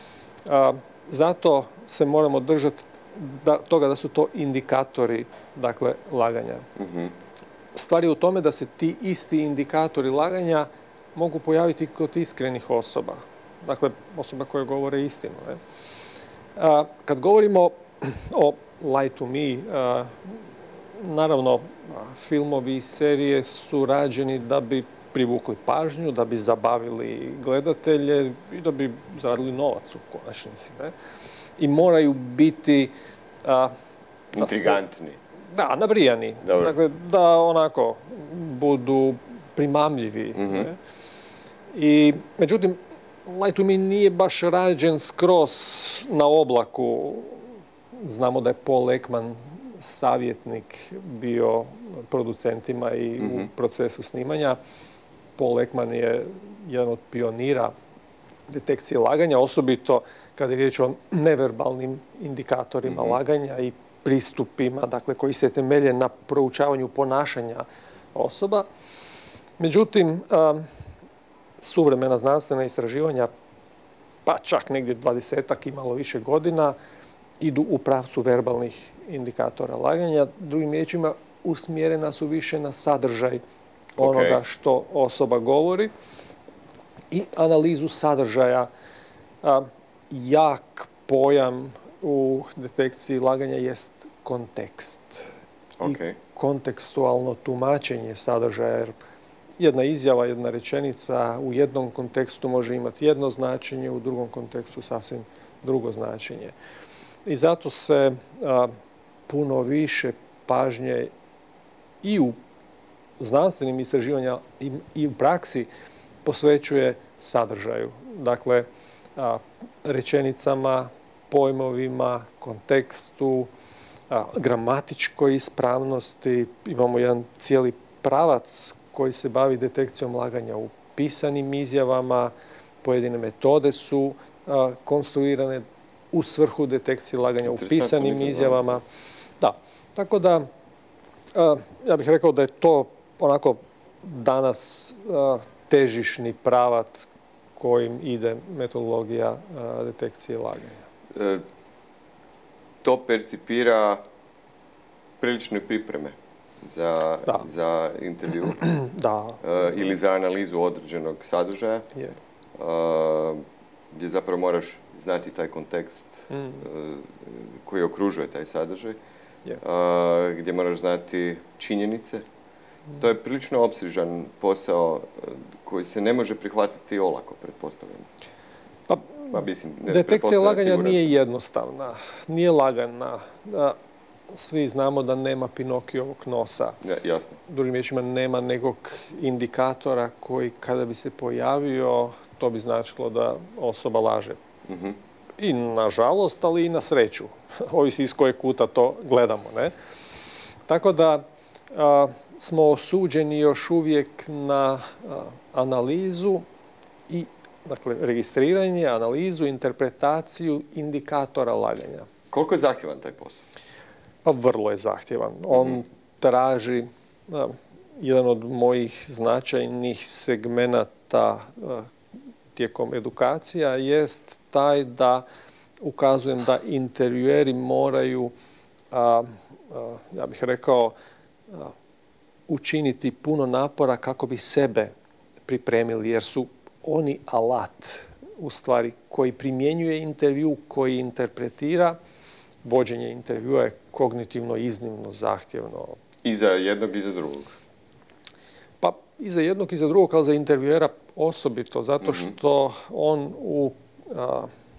A, zato se moramo držati da, toga da su to indikatori, dakle, laganja. Mm-hmm. Stvar je u tome da se ti isti indikatori laganja mogu pojaviti kod iskrenih osoba. Dakle, osoba koje govore istinu. Ne? A, kad govorimo o Lie to Me, a, naravno, filmovi i serije su rađeni da bi privukli pažnju, da bi zabavili gledatelje i da bi zaradili novac u konačnici. Ne? I moraju biti a, intrigantni. Se, da, nabrijani. Dobro. Dakle, da onako budu primamljivi. Mm-hmm. Ne? I, međutim, Lie to Me nije baš rađen skroz na oblaku. Znamo da je Paul Ekman savjetnik bio producentima i mm-hmm. u procesu snimanja. Paul Ekman je jedan od pionira detekcije laganja, osobito kada je riječ o neverbalnim indikatorima mm-hmm. laganja i pristupima, dakle, koji se temelje na proučavanju ponašanja osoba. Međutim, um, suvremena znanstvena istraživanja, pa čak negdje dvadesetak i malo više godina, idu u pravcu verbalnih indikatora laganja. Drugim riječima, usmjerena su više na sadržaj onoga okay. što osoba govori i analizu sadržaja. A, jak pojam u detekciji laganja jest kontekst. Okay. I kontekstualno tumačenje sadržaja. Jer jedna izjava, jedna rečenica u jednom kontekstu može imati jedno značenje, u drugom kontekstu sasvim drugo značenje. I zato se a, puno više pažnje i u znanstvenim istraživanjima i, i u praksi posvećuje sadržaju. Dakle, a, rečenicama, pojmovima, kontekstu, a, gramatičkoj ispravnosti. Imamo jedan cijeli pravac koji se bavi detekcijom laganja u pisanim izjavama. Pojedine metode su a, konstruirane u svrhu detekcije laganja u pisanim izjavama. Da, tako da a, ja bih rekao da je to onako danas a, težišni pravac kojim ide metodologija a, detekcije laganja. E, to percipira prilične pripreme za, za intervju da. E, ili za analizu određenog sadržaja. Je. A, gdje zapravo moraš znati taj kontekst mm. uh, koji okružuje taj sadržaj, yeah. uh, gdje moraš znati činjenice. Mm. To je prilično opsežan posao uh, koji se ne može prihvatiti olako, pretpostavljam. Pa, pa mislim, ne, detekcija laganja nije jednostavna, nije lagana. Svi znamo da nema Pinokijovog nosa. Ja, jasno. Drugim riječima, nema nekog indikatora koji kada bi se pojavio, to bi značilo da osoba laže. Mm-hmm. I nažalost, ali i na sreću. Ovisi iz kojeg kuta to gledamo. Ne? Tako da a, smo osuđeni još uvijek na a, analizu i dakle, registriranje, analizu, interpretaciju indikatora laganja. Koliko je zahtjevan taj posao? Pa vrlo je zahtjevan. On mm-hmm. traži a, jedan od mojih značajnih segmenata a, tijekom edukacija jest taj da ukazujem da intervjueri moraju, a, a, ja bih rekao, a, učiniti puno napora kako bi sebe pripremili, jer su oni alat, u stvari, koji primjenjuje intervju, koji interpretira. Vođenje intervjua je kognitivno iznimno zahtjevno. I za jednog i za drugog? Pa i za jednog i za drugog, ali za intervjuera osobito, zato što on u, a,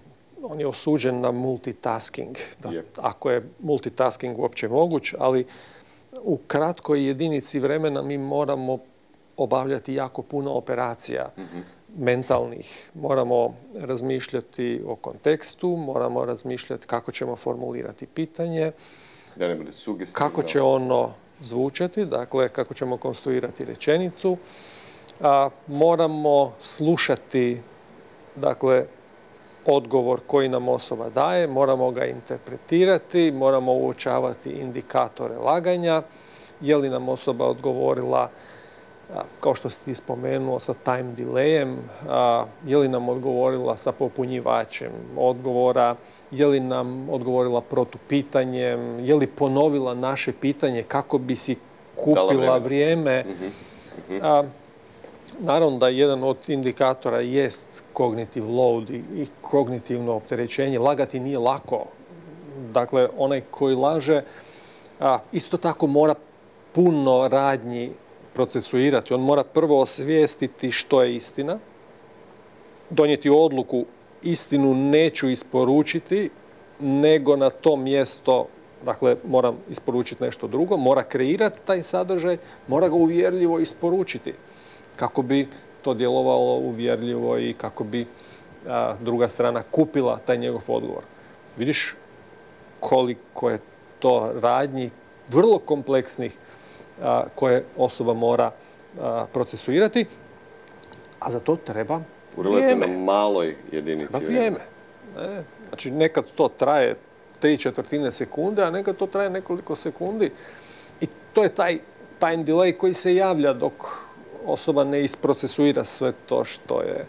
on je osuđen na multitasking, da, Yep. ako je multitasking uopće moguć, ali u kratkoj jedinici vremena mi moramo obavljati jako puno operacija mm-hmm. mentalnih. Moramo razmišljati o kontekstu, moramo razmišljati kako ćemo formulirati pitanje, da ne bude sugestivno, kako će ono zvučati, dakle kako ćemo konstruirati rečenicu. A, moramo slušati, dakle, odgovor koji nam osoba daje, moramo ga interpretirati, moramo uočavati indikatore laganja, je li nam osoba odgovorila, a, kao što si ti spomenuo, sa time delayem, a, je li nam odgovorila sa popunjivačem odgovora, je li nam odgovorila protupitanjem, je li ponovila naše pitanje kako bi si kupila vrijeme. Mm-hmm. Mm-hmm. A, naravno da jedan od indikatora jest cognitive load i, i kognitivno opterećenje. Lagati nije lako. Dakle, onaj koji laže a, isto tako mora puno radnji procesuirati. On mora prvo osvijestiti što je istina, donijeti odluku istinu neću isporučiti, nego na to mjesto, dakle, moram isporučiti nešto drugo, mora kreirati taj sadržaj, mora ga uvjerljivo isporučiti kako bi to djelovalo uvjerljivo i kako bi a, druga strana kupila taj njegov odgovor. Vidiš koliko je to radnji vrlo kompleksnih a, koje osoba mora a, procesuirati, a za to treba u relativno maloj jedinici. Treba vrijeme. Ne? Znači, nekad to traje tri četvrtine sekunde, a nekad to traje nekoliko sekundi. I to je taj time delay koji se javlja dok osoba ne isprocesuira sve to što je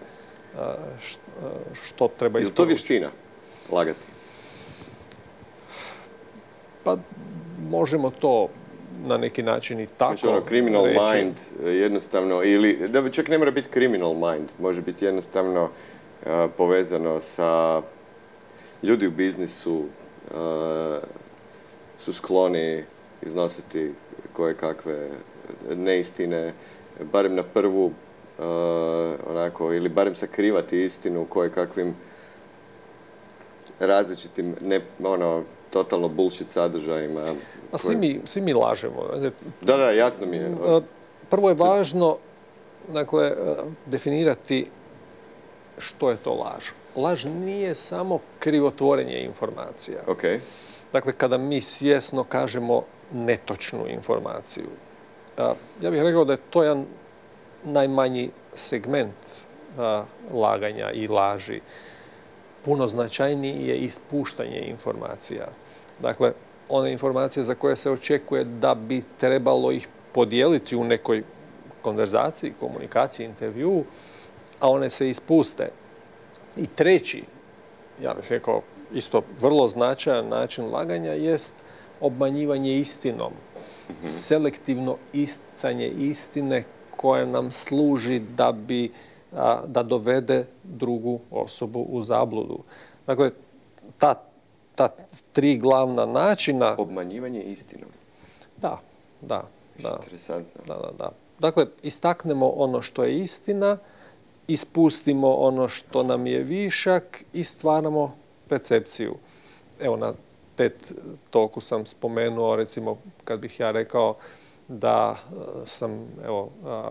što treba isporučiti. Je li to vještina, lagati? Pa možemo to na neki način i tako znači, ono, criminal reći. mind jednostavno, ili, da čak ne mora biti criminal mind, može biti jednostavno uh, povezano sa ljudi u biznisu, uh, su skloni iznositi koje kakve neistine, barem na prvu, uh, onako, ili barem sakrivati istinu koje kakvim različitim, ne, ono, totalno bullshit sadržajima. A svi mi, svi mi lažemo. Da, da, jasno mi je. Prvo je važno, dakle, definirati što je to laž. Laž nije samo krivotvorenje informacija. Okay. Dakle, kada mi svjesno kažemo netočnu informaciju. Ja bih rekao da je to jedan najmanji segment laganja i laži. Puno značajniji je ispuštanje informacija. Dakle, one informacije za koje se očekuje da bi trebalo ih podijeliti u nekoj konverzaciji, komunikaciji, intervjuu, a one se ispuste. I treći, ja bih rekao, isto vrlo značajan način laganja jest obmanjivanje istinom. Mm-hmm. Selektivno isticanje istine koja nam služi da bi a, da dovede drugu osobu u zabludu. Dakle, ta, ta tri glavna načina... Obmanjivanje istinom. Da, da. da. Interesantno. Da, da, da. Dakle, istaknemo ono što je istina, ispustimo ono što nam je višak i stvaramo percepciju. Evo, na TED Talku sam spomenuo, recimo, kad bih ja rekao da sam, evo,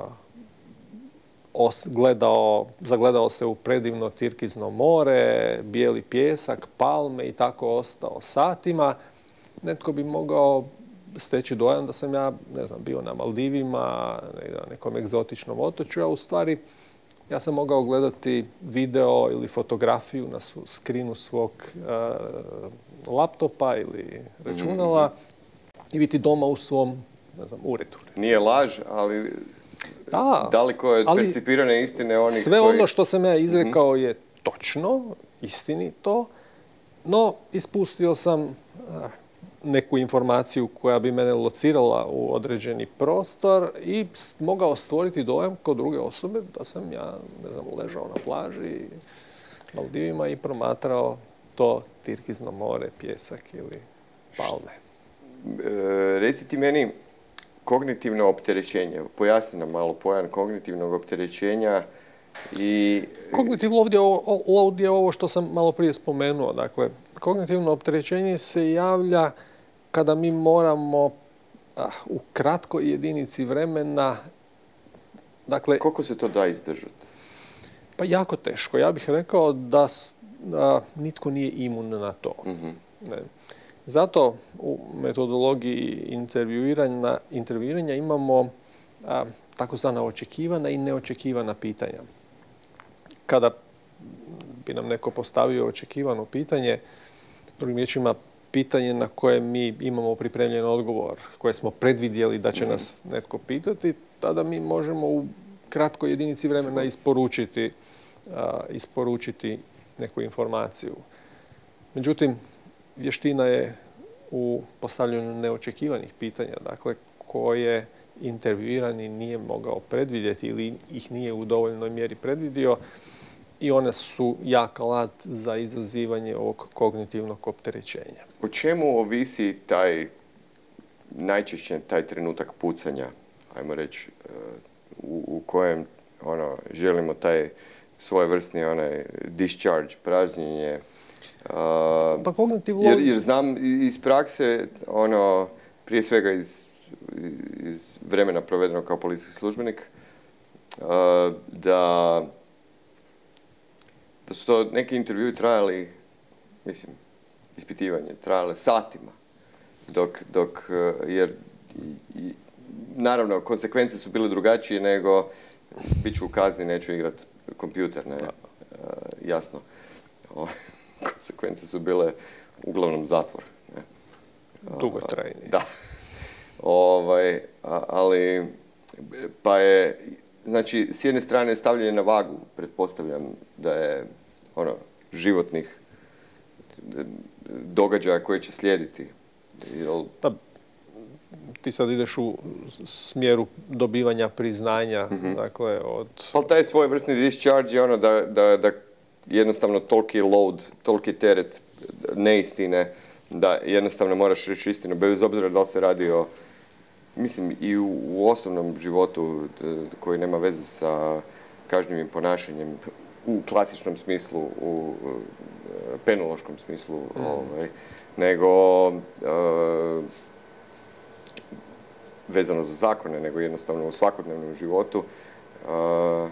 os, gledao, zagledao se u predivno Tirkizno more, bijeli pjesak, palme i tako ostao satima, netko bi mogao steći dojam da sam ja, ne znam, bio na Maldivima, na nekom egzotičnom otočju, a u stvari ja sam mogao gledati video ili fotografiju na skrinu svog uh, laptopa ili računala mm-hmm. i biti doma u svom, ne znam, uredu. Recimo. Nije laž, ali da, daleko je od percipirane istine onih sve koji... ono što sam ja izrekao mm-hmm. je točno, istinito, no ispustio sam uh, neku informaciju koja bi mene locirala u određeni prostor i mogao stvoriti dojam kod druge osobe da sam ja, ne znam, ležao na plaži Maldivima i promatrao to Tirkizno more, pjesak ili palme. E, reci ti meni, kognitivno opterećenje, pojasni nam malo pojam kognitivnog opterećenja I... Kognitivno ovdje, ovdje je ovo što sam malo prije spomenuo. Dakle, kognitivno opterećenje se javlja kada mi moramo ah, u kratkoj jedinici vremena... Dakle, koliko se to da izdržati? Pa jako teško. Ja bih rekao da, da nitko nije imun na to. Mm-hmm. Ne. Zato u metodologiji intervjuiranja, intervjuiranja imamo a, takozvana očekivana i neočekivana pitanja. Kada bi nam neko postavio očekivano pitanje, drugim riječima pitanje na koje mi imamo pripremljen odgovor, koje smo predvidjeli da će mm-hmm. nas netko pitati, tada mi možemo u kratkoj jedinici vremena isporučiti, a, isporučiti neku informaciju. Međutim, vještina je u postavljanju neočekivanih pitanja, dakle, koje intervjuirani nije mogao predvidjeti ili ih nije u dovoljnoj mjeri predvidio i one su jak alat za izazivanje ovog kognitivnog opterećenja. O čemu ovisi taj, najčešće taj trenutak pucanja, ajmo reći, u, u kojem ono, želimo taj svojevrsni onaj discharge, pražnjenje. Uh, pa kognitivno... jer, jer znam iz prakse, ono, prije svega iz, iz vremena provedenog kao policijski službenik, uh, da, da su to neki intervjui trajali, mislim, ispitivanje, trajale satima, dok, dok jer i, i, naravno, konsekvence su bile drugačije nego bit ću u kazni, neću igrat kompjuter, ne, uh, jasno. O, konsekvence su bile uglavnom zatvor. Ne. Dugotrajni. Uh, da. Ovaj, a, ali, pa je, znači, s jedne strane stavljanje na vagu, pretpostavljam da je, ono, životnih događaja koje će slijediti. Jel... Pa, ti sad ideš u smjeru dobivanja priznanja, mm-hmm. dakle, od... Pa taj svojevrsni discharge je ono da, da, da jednostavno toliki load, toliki teret neistine, da jednostavno moraš reći istinu, bez obzira da li se radi o, mislim, i u, u osobnom životu koji nema veze sa kažnjivim ponašanjem, u klasičnom smislu, u penološkom smislu, mm. ovaj, nego uh, vezano za zakone, nego jednostavno u svakodnevnom životu. Uh,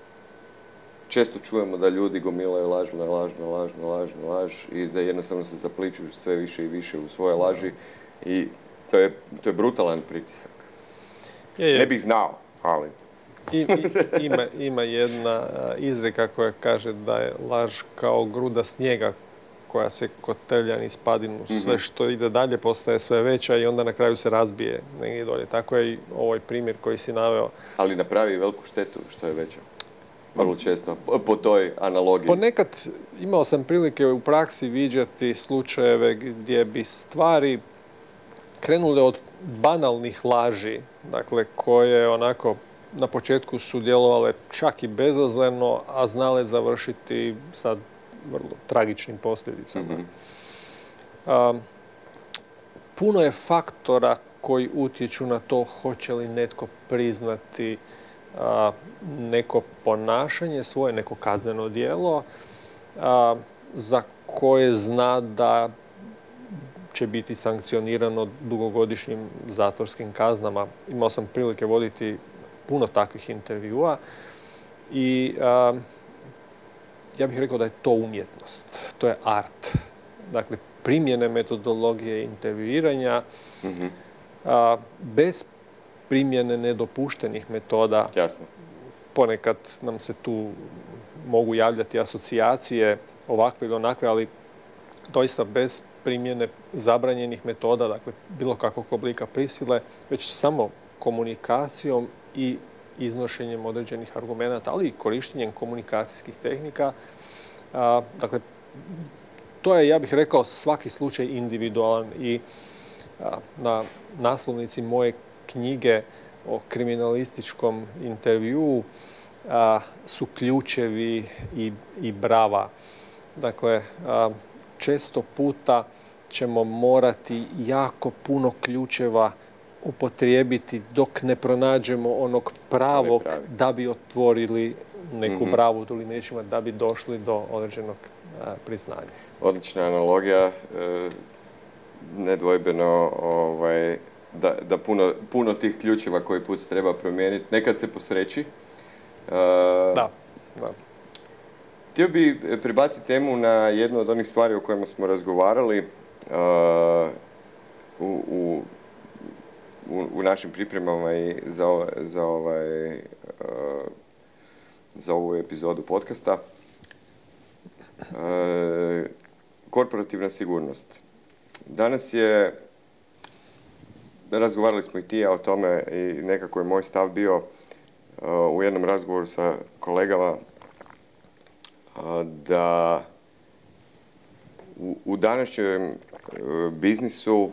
često čujemo da ljudi gomilaju laž na laž, na laž, na laž, na laž i da jednostavno se zapliču sve više i više u svoje laži i to je, to je brutalan pritisak. Je, je. Ne bih znao, ali... I, i, ima, ima jedna izreka koja kaže da je laž kao gruda snijega koja se kotrlja niz padinu. Mm-hmm. Sve što ide dalje postaje sve veća i onda na kraju se razbije negdje dolje. Tako je i ovaj primjer koji si naveo. Ali napravi veliku štetu što je veća. Vrlo često, po toj analogiji. Ponekad imao sam prilike u praksi viđati slučajeve gdje bi stvari krenule od banalnih laži, dakle, koje onako na početku su djelovale čak i bezazleno, a znale završiti sa vrlo tragičnim posljedicama. Mm-hmm. A, puno je faktora koji utječu na to hoće li netko priznati a, neko ponašanje svoje, neko kazneno djelo, a, za koje zna da će biti sankcionirano dugogodišnjim zatvorskim kaznama. Imao sam prilike voditi puno takvih intervjua i a, ja bih rekao da je to umjetnost, to je art. Dakle, primjene metodologije intervjuiranja, mm-hmm. a, bez primjene nedopuštenih metoda. Jasno. Ponekad nam se tu mogu javljati asocijacije ovakve ili onakve, ali doista bez primjene zabranjenih metoda, dakle bilo kakvog oblika prisile, već samo komunikacijom i iznošenjem određenih argumenata, ali i korištenjem komunikacijskih tehnika. A, dakle, to je, ja bih rekao, svaki slučaj individualan i a, na naslovnici moje knjige o kriminalističkom intervjuu a, su ključevi i, i brava. Dakle, a, često puta ćemo morati jako puno ključeva upotrijebiti dok ne pronađemo onog pravog da bi otvorili neku mm-hmm. bravu ili nečima, da bi došli do određenog a, priznanja. Odlična analogija, e, nedvojbeno ovaj, da, da puno, puno tih ključeva koji put treba promijeniti, nekad se posreći. E, da, da. Htio bi prebaciti temu na jednu od onih stvari o kojima smo razgovarali uh, u, u, u našim pripremama i za, za, ovaj, uh, za ovu epizodu podcasta. Uh, korporativna sigurnost. Danas je, razgovarali smo i ti ja o tome i nekako je moj stav bio uh, u jednom razgovoru sa kolegama da u, u današnjem biznisu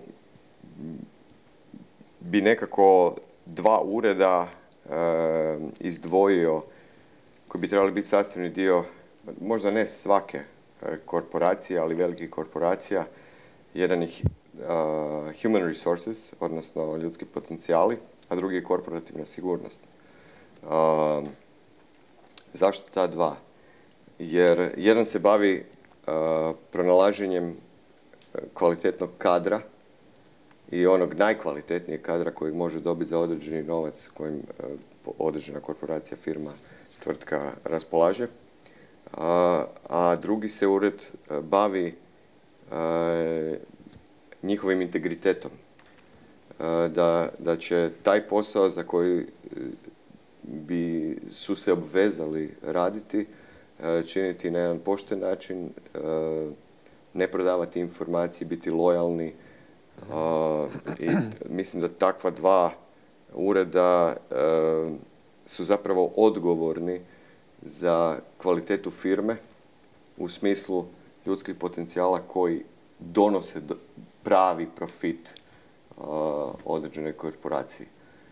bi nekako dva ureda e, izdvojio koji bi trebali biti sastavni dio, možda ne svake korporacije, ali velikih korporacija. Jedan je uh, human resources, odnosno ljudski potencijali, a drugi je korporativna sigurnost. Uh, zašto ta dva? Jer jedan se bavi uh, pronalaženjem kvalitetnog kadra i onog najkvalitetnijeg kadra kojeg može dobiti za određeni novac kojim uh, određena korporacija, firma, tvrtka raspolaže. A, a drugi se ured uh, bavi uh, njihovim integritetom. Uh, da, da će taj posao za koji uh, bi su se obvezali raditi činiti na jedan pošten način, ne prodavati informacije, biti lojalni. I mislim da takva dva ureda su zapravo odgovorni za kvalitetu firme u smislu ljudskih potencijala koji donose pravi profit određenoj korporaciji.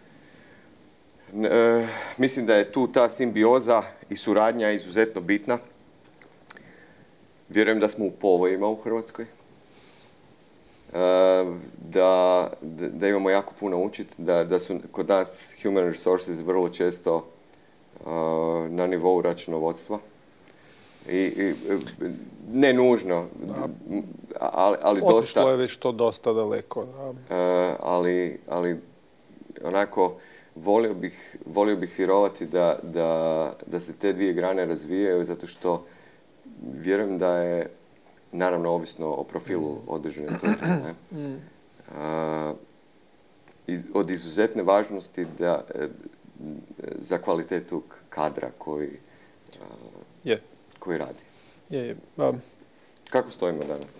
E, mislim da je tu ta simbioza i suradnja izuzetno bitna. Vjerujem da smo u povojima u Hrvatskoj. E, da, da imamo jako puno učiti, da, da su kod nas human resources vrlo često uh, na nivou računovodstva. I, i ne nužno, ali, ali dosta... Otišlo je već to dosta daleko. Da. Uh, ali, ali onako... Volio bih, volio bih vjerovati da, da, da se te dvije grane razvijaju, zato što vjerujem da je, naravno, ovisno o profilu određene tvrtke, ne? A, od izuzetne važnosti da, za kvalitetu kadra koji, a, je. koji radi. Je, je. Um, Kako stojimo danas?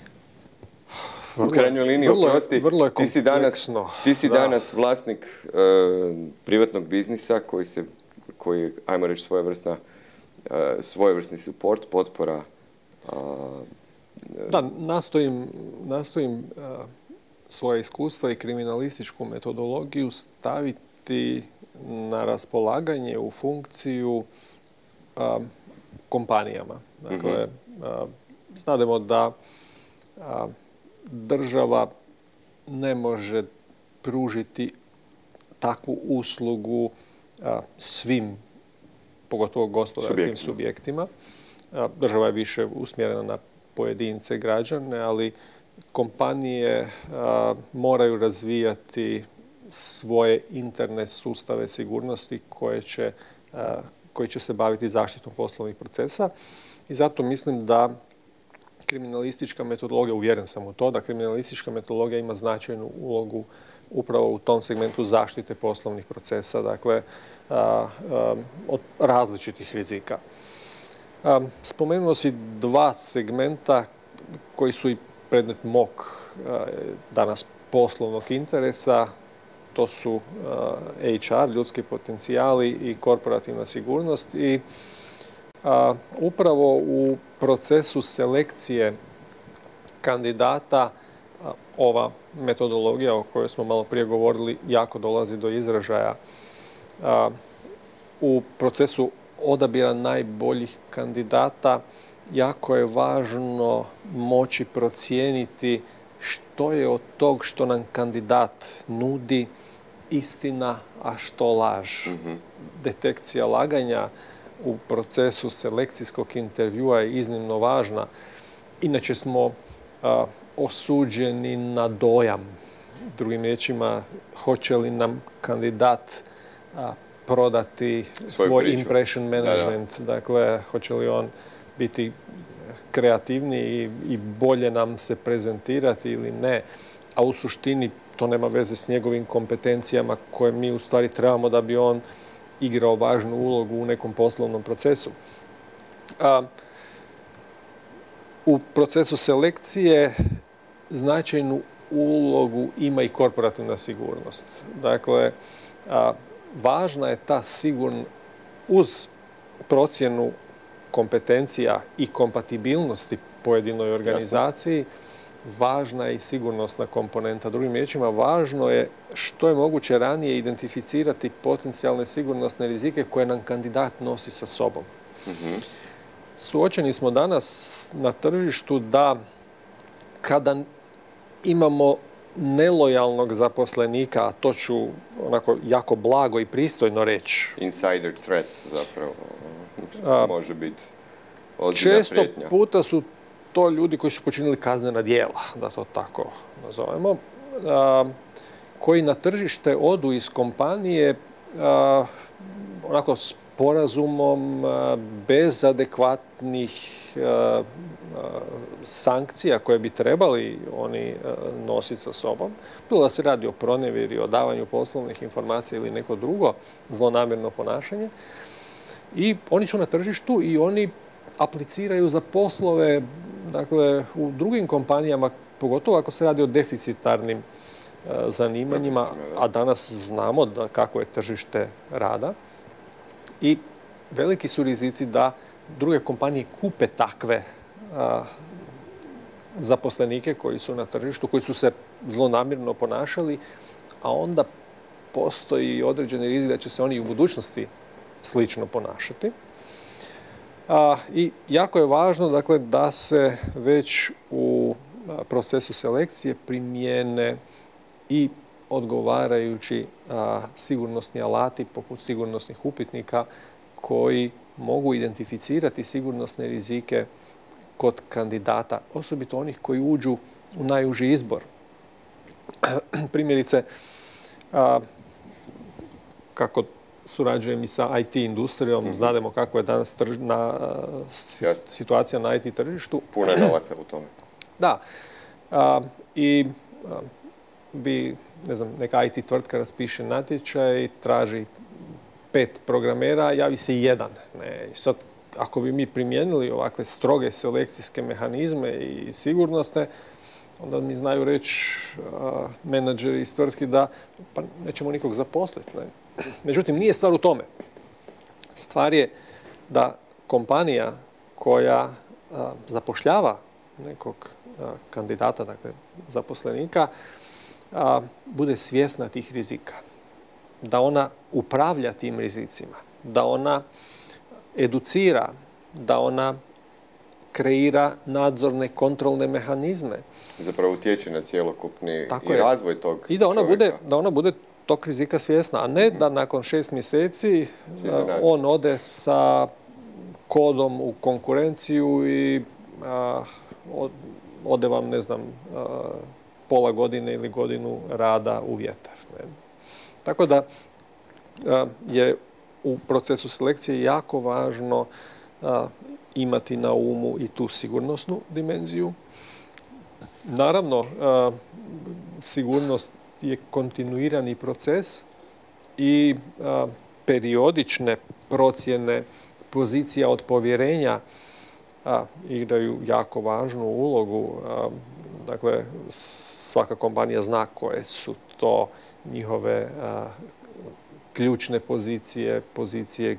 U krajnjoj liniji, oprosti, ti si danas, ti si danas vlasnik uh, privatnog biznisa koji se, koji, ajmo reći, svojevrsna, uh, svojevrsni support, potpora. Uh, da, nastojim, nastojim uh, svoje iskustva i kriminalističku metodologiju staviti na raspolaganje u funkciju uh, kompanijama. Dakle, mm-hmm. uh, znademo da uh, država ne može pružiti takvu uslugu a, svim, pogotovo gospodarskim subjektima. A, država je više usmjerena na pojedince, građane, ali kompanije a, moraju razvijati svoje interne sustave sigurnosti koje će, a, koji će se baviti zaštitom poslovnih procesa. I zato mislim da kriminalistička metodologija, uvjeren sam u to, da kriminalistička metodologija ima značajnu ulogu upravo u tom segmentu zaštite poslovnih procesa, dakle, a, a, od različitih rizika. A, spomenuo si dva segmenta koji su i predmet mog a, danas poslovnog interesa. To su a, H R, ljudski potencijali i korporativna sigurnost. I a, upravo u procesu selekcije kandidata a, ova metodologija o kojoj smo malo prije govorili jako dolazi do izražaja. A, u procesu odabira najboljih kandidata jako je važno moći procijeniti što je od tog što nam kandidat nudi istina, a što laž. Mhm. Detekcija laganja u procesu selekcijskog intervjua je iznimno važna. Inače smo a, osuđeni na dojam. Drugim riječima, hoće li nam kandidat a, prodati Svoju svoj priču. impression management. Da, da. Dakle, hoće li on biti kreativniji i bolje nam se prezentirati ili ne. A u suštini to nema veze s njegovim kompetencijama koje mi u stvari trebamo da bi on igrao važnu ulogu u nekom poslovnom procesu. A, u procesu selekcije značajnu ulogu ima i korporativna sigurnost. Dakle, a, važna je ta sigurn uz procjenu kompetencija i kompatibilnosti pojedinoj organizaciji, Jasne. Važna je i sigurnosna komponenta. Drugim riječima, važno je što je moguće ranije identificirati potencijalne sigurnosne rizike koje nam kandidat nosi sa sobom. Mm-hmm. Suočeni smo danas na tržištu da kada imamo nelojalnog zaposlenika, a to ću onako jako blago i pristojno reći. Insider threat zapravo a, može biti ozbiljna često prijetnja. Puta su to ljudi koji su počinili kaznena djela, da to tako nazovemo, a, koji na tržište odu iz kompanije a, onako sporazumom a, bez adekvatnih a, a, sankcija koje bi trebali oni a, nositi sa sobom. Bilo da se radi o pronevjeri, o davanju poslovnih informacija ili neko drugo zlonamjerno ponašanje. I oni su na tržištu i oni apliciraju za poslove, dakle, u drugim kompanijama, pogotovo ako se radi o deficitarnim e, zanimanjima, a danas znamo da kako je tržište rada. I veliki su rizici da druge kompanije kupe takve a, zaposlenike koji su na tržištu, koji su se zlonamjerno ponašali, a onda postoji određeni rizik da će se oni u budućnosti slično ponašati. A, I jako je važno, dakle, da se već u a, procesu selekcije primijene i odgovarajući a, sigurnosni alati poput sigurnosnih upitnika koji mogu identificirati sigurnosne rizike kod kandidata, osobito onih koji uđu u najuži izbor. Primjerice, a, kako surađujem i sa I T industrijom, mm-hmm. znademo kako je danas trž, na, uh, situacija na I T tržištu. Puno je novaca u tome. Da. A, I a, bi, ne znam, neka I T tvrtka raspiše natječaj, traži pet programera, javi se jedan. Ne. I sad, ako bi mi primijenili ovakve stroge selekcijske mehanizme i sigurnosne, onda mi znaju reći uh, menadžeri iz tvrtki da pa nećemo nikog zaposliti. Ne? Međutim, nije stvar u tome. Stvar je da kompanija koja uh, zapošljava nekog uh, kandidata, dakle zaposlenika, uh, bude svjesna tih rizika. Da ona upravlja tim rizicima. Da ona educira. Da ona kreira nadzorne kontrolne mehanizme. Zapravo utječe na cjelokupni Tako i je. razvoj tog I da ona čovjeka. bude, da ona bude tog rizika svjesna, a ne da nakon šest mjeseci on ode sa kodom u konkurenciju i a, ode vam, ne znam, a, pola godine ili godinu rada u vjetar. Ne? Tako da a, je u procesu selekcije jako važno a, imati na umu i tu sigurnosnu dimenziju. Naravno, a, sigurnost je kontinuirani proces i a, periodične procjene pozicija od povjerenja a, igraju jako važnu ulogu. A, dakle, svaka kompanija zna koje su to njihove a, ključne pozicije, pozicije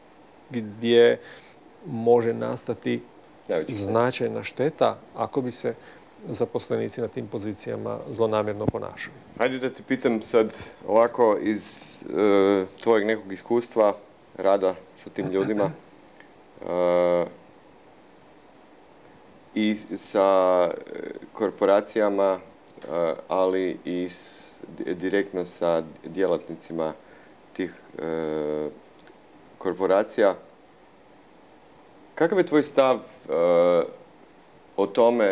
gdje može nastati značajna šteta ako bi se zaposlenici na tim pozicijama zlonamjerno ponašaju. Hajde da ti pitam sad ovako iz uh, tvojeg nekog iskustva rada sa tim ljudima. Uh, i sa korporacijama, ali i s, direktno sa djelatnicima tih e, korporacija. Kakav je tvoj stav e, o tome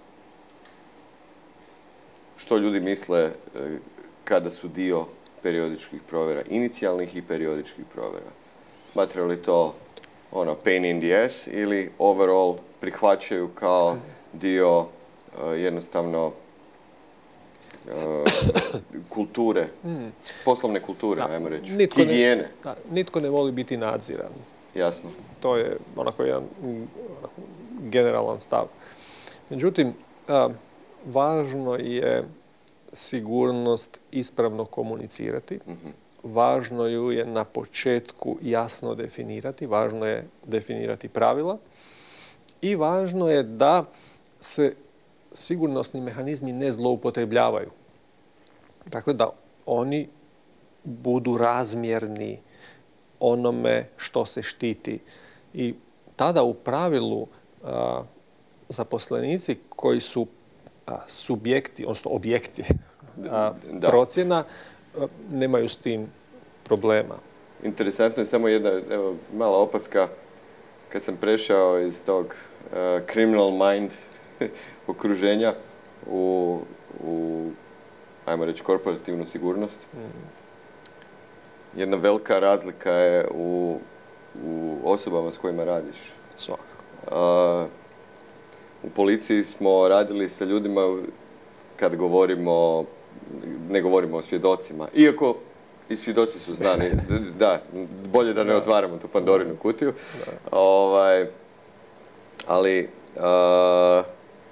što ljudi misle e, kada su dio periodičkih provjera, inicijalnih i periodičkih provjera? Smatraju li to ono, pain in the ass ili overall prihvaćaju kao dio uh, jednostavno uh, kulture, mm. poslovne kulture, da, ajmo reći, nitko higijene? Ne, da, nitko ne voli biti nadziran. Jasno. To je onako jedan onako, generalan stav. Međutim, a, važno je sigurnost ispravno komunicirati. Mm-hmm. Važno ju je na početku jasno definirati, važno je definirati pravila i važno je da se sigurnosni mehanizmi ne zloupotrebljavaju. Dakle, da oni budu razmjerni onome što se štiti. I tada u pravilu a, zaposlenici koji su a, subjekti, odnosno objekti a, procjena, a, nemaju s tim problema. Interesantno je samo jedna evo, mala opaska. Kad sam prešao iz tog uh, criminal mind okruženja u, u, ajmo reći, korporativnu sigurnost, mm. jedna velika razlika je u, u osobama s kojima radiš. Svakako. Uh, u policiji smo radili sa ljudima, kad govorimo, ne govorimo o svjedocima, iako i svjedoci su znani, da, bolje da ne da. otvaramo tu Pandorinu kutiju. Ovaj, ali uh,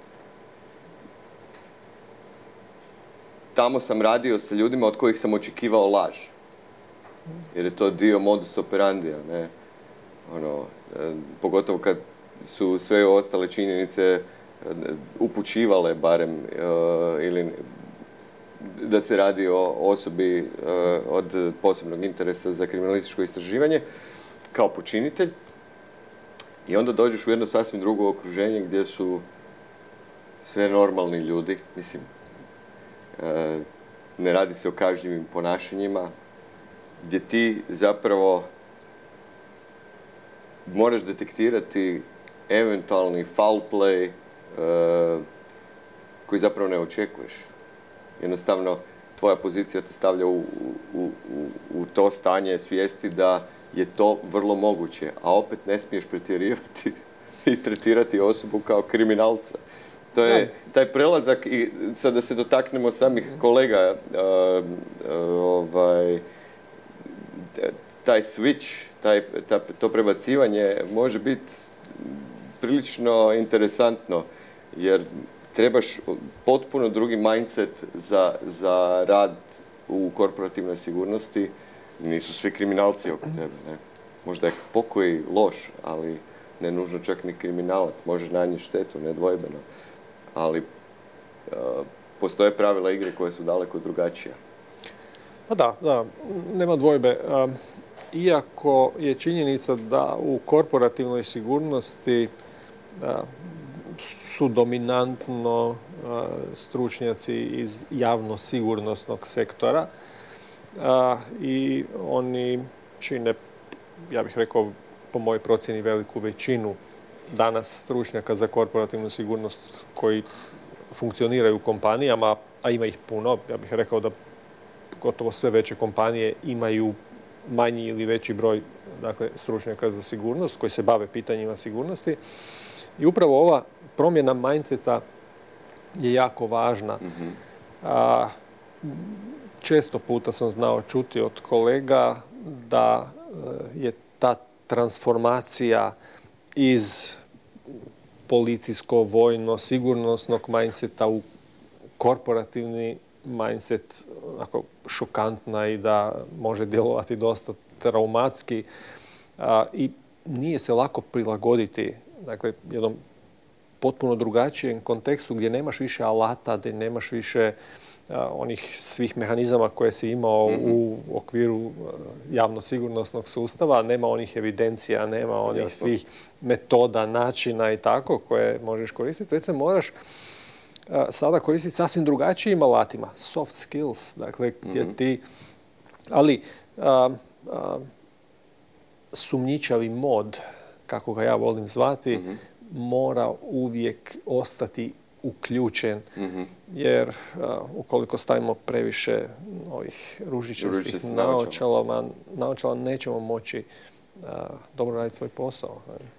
tamo sam radio sa ljudima od kojih sam očekivao laž. Jer je to dio modus operandija, ne? Ono, e, pogotovo kad su sve ostale činjenice upućivale barem e, ili da se radi o osobi uh, od posebnog interesa za kriminalističko istraživanje kao počinitelj. I onda dođeš u jedno sasvim drugo okruženje gdje su sve normalni ljudi. Mislim, uh, ne radi se o kažnjivim ponašanjima, gdje ti zapravo moraš detektirati eventualni foul play uh, koji zapravo ne očekuješ. Jednostavno, tvoja pozicija te stavlja u, u, u, u to stanje svijesti da je to vrlo moguće, a opet ne smiješ pretjerivati i tretirati osobu kao kriminalca. To je taj prelazak, i sad da se dotaknemo samih kolega, uh, uh, ovaj, taj switch, taj, ta, to prebacivanje može biti prilično interesantno, jer trebaš potpuno drugi mindset za, za rad u korporativnoj sigurnosti. Nisu svi kriminalci oko tebe, ne? Možda je pokoji loš, ali ne nužno čak ni kriminalac. Može nanijeti štetu, nedvojbeno. Ali uh, postoje pravila igre koje su daleko drugačija. Pa da, da, nema dvojbe. Um, iako je činjenica da u korporativnoj sigurnosti da, su dominantno uh, stručnjaci iz javno-sigurnosnog sektora uh, i oni čine, ja bih rekao, po mojoj procjeni veliku većinu danas stručnjaka za korporativnu sigurnost koji funkcioniraju u kompanijama, a ima ih puno. Ja bih rekao da gotovo sve veće kompanije imaju manji ili veći broj, dakle, stručnjaka za sigurnost koji se bave pitanjima sigurnosti. I upravo ova promjena mindseta je jako važna. Mm-hmm. A, često puta sam znao čuti od kolega da je ta transformacija iz policijsko-vojno-sigurnosnog mindseta u korporativni mindset onako šokantna i da može djelovati dosta traumatski a, i nije se lako prilagoditi, dakle, jednom potpuno drugačijem kontekstu gdje nemaš više alata, gdje nemaš više onih svih mehanizama koje si imao mm-hmm. u okviru javno-sigurnosnog sustava, nema onih evidencija, nema onih Jasno. svih metoda, načina i tako koje možeš koristiti. Već se moraš a, sada koristiti sasvim drugačijim alatima, soft skills, dakle gdje mm-hmm. ti, ali a, a, sumnjičavi mod, kako ga ja volim zvati, mm-hmm. mora uvijek ostati uključen, mm-hmm. jer uh, ukoliko stavimo previše ovih ružičastih naočala, naočala, nećemo moći uh, dobro raditi svoj posao.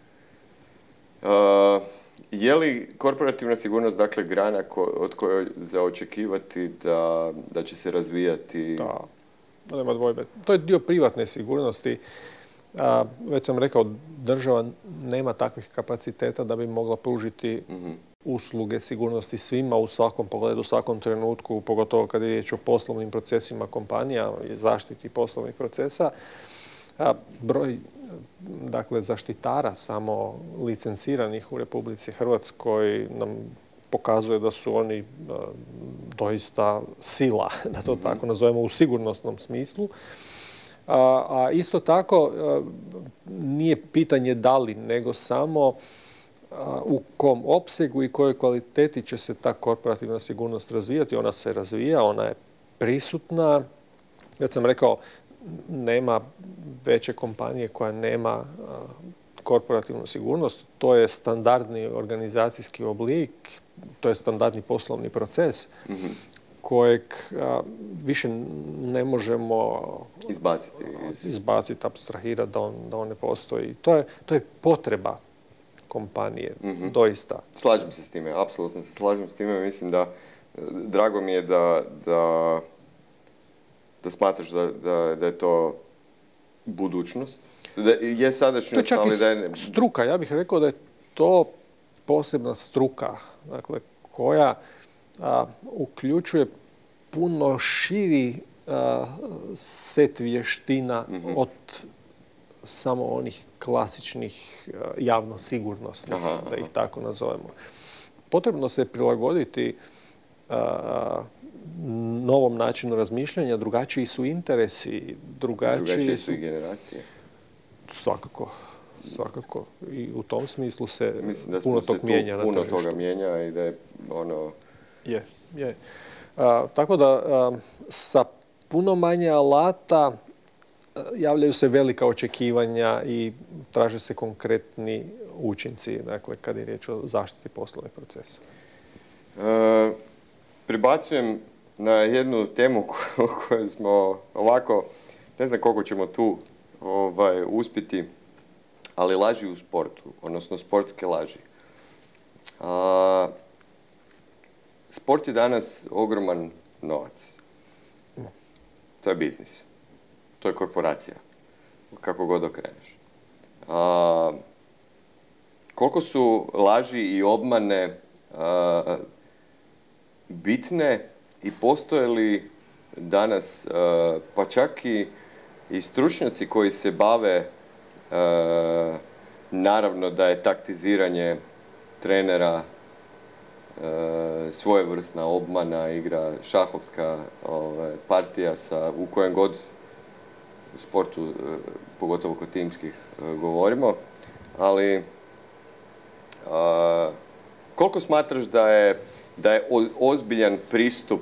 Uh, je li korporativna sigurnost, dakle, grana ko, od koje za očekivati da, da će se razvijati? Da, nema dvojbe. To je dio privatne sigurnosti. A, već sam rekao, država nema takvih kapaciteta da bi mogla pružiti mm-hmm. usluge sigurnosti svima u svakom pogledu, u svakom trenutku, pogotovo kad je riječ o poslovnim procesima kompanija i zaštiti poslovnih procesa. A, broj dakle, zaštitara samo licenciranih u Republici Hrvatskoj nam pokazuje da su oni a, doista sila, da to mm-hmm. tako nazovemo, u sigurnosnom smislu. A, a isto tako a, nije pitanje da li, nego samo a, u kom opsegu i kojoj kvaliteti će se ta korporativna sigurnost razvijati. Ona se razvija, ona je prisutna. Ja sam rekao, nema veće kompanije koja nema a, korporativnu sigurnost. To je standardni organizacijski oblik, to je standardni poslovni proces. Mm-hmm. kojeg a, više ne možemo izbaciti, iz... izbaciti apstrahirati da on, da on ne postoji. To je, to je potreba kompanije, mm-hmm. doista. Slažem se s time, apsolutno se slažem s time. Mislim da, drago mi je da, da, da smatraš da, da, da je to budućnost. Da je sadašnjost, to je čak ali i da je... struka. Ja bih rekao da je to posebna struka, dakle, koja A, uključuje puno širi a, set vještina mm-hmm. od samo onih klasičnih a, javno-sigurnosnih, aha, da ih tako nazovemo. Potrebno se prilagoditi a, novom načinu razmišljanja, drugačiji su interesi, drugačiji, drugačije su i generacije. Svakako. Svakako. I u tom smislu se puno tog mijenja na tržištu. Puno toga mijenja i da je ono... Je, je. A, tako da a, sa puno manje alata a, javljaju se velika očekivanja i traže se konkretni učinci, dakle, kad je riječ o zaštiti poslovnih procesa. E, pribacujem na jednu temu o kojoj smo ovako, ne znam koliko ćemo tu ovaj, uspjeti, ali laži u sportu, odnosno sportske laži. A, sport je danas ogroman novac. To je biznis. To je korporacija. Kako god okreneš. A, koliko su laži i obmane a, bitne i postoje li danas a, pa čak i, i stručnjaci koji se bave, a, naravno da je taktiziranje trenera e, svojevrsna obmana, igra šahovska ove, partija sa, u kojem god sportu, e, pogotovo kod timskih, e, govorimo, ali a, koliko smatraš da je, da je ozbiljan pristup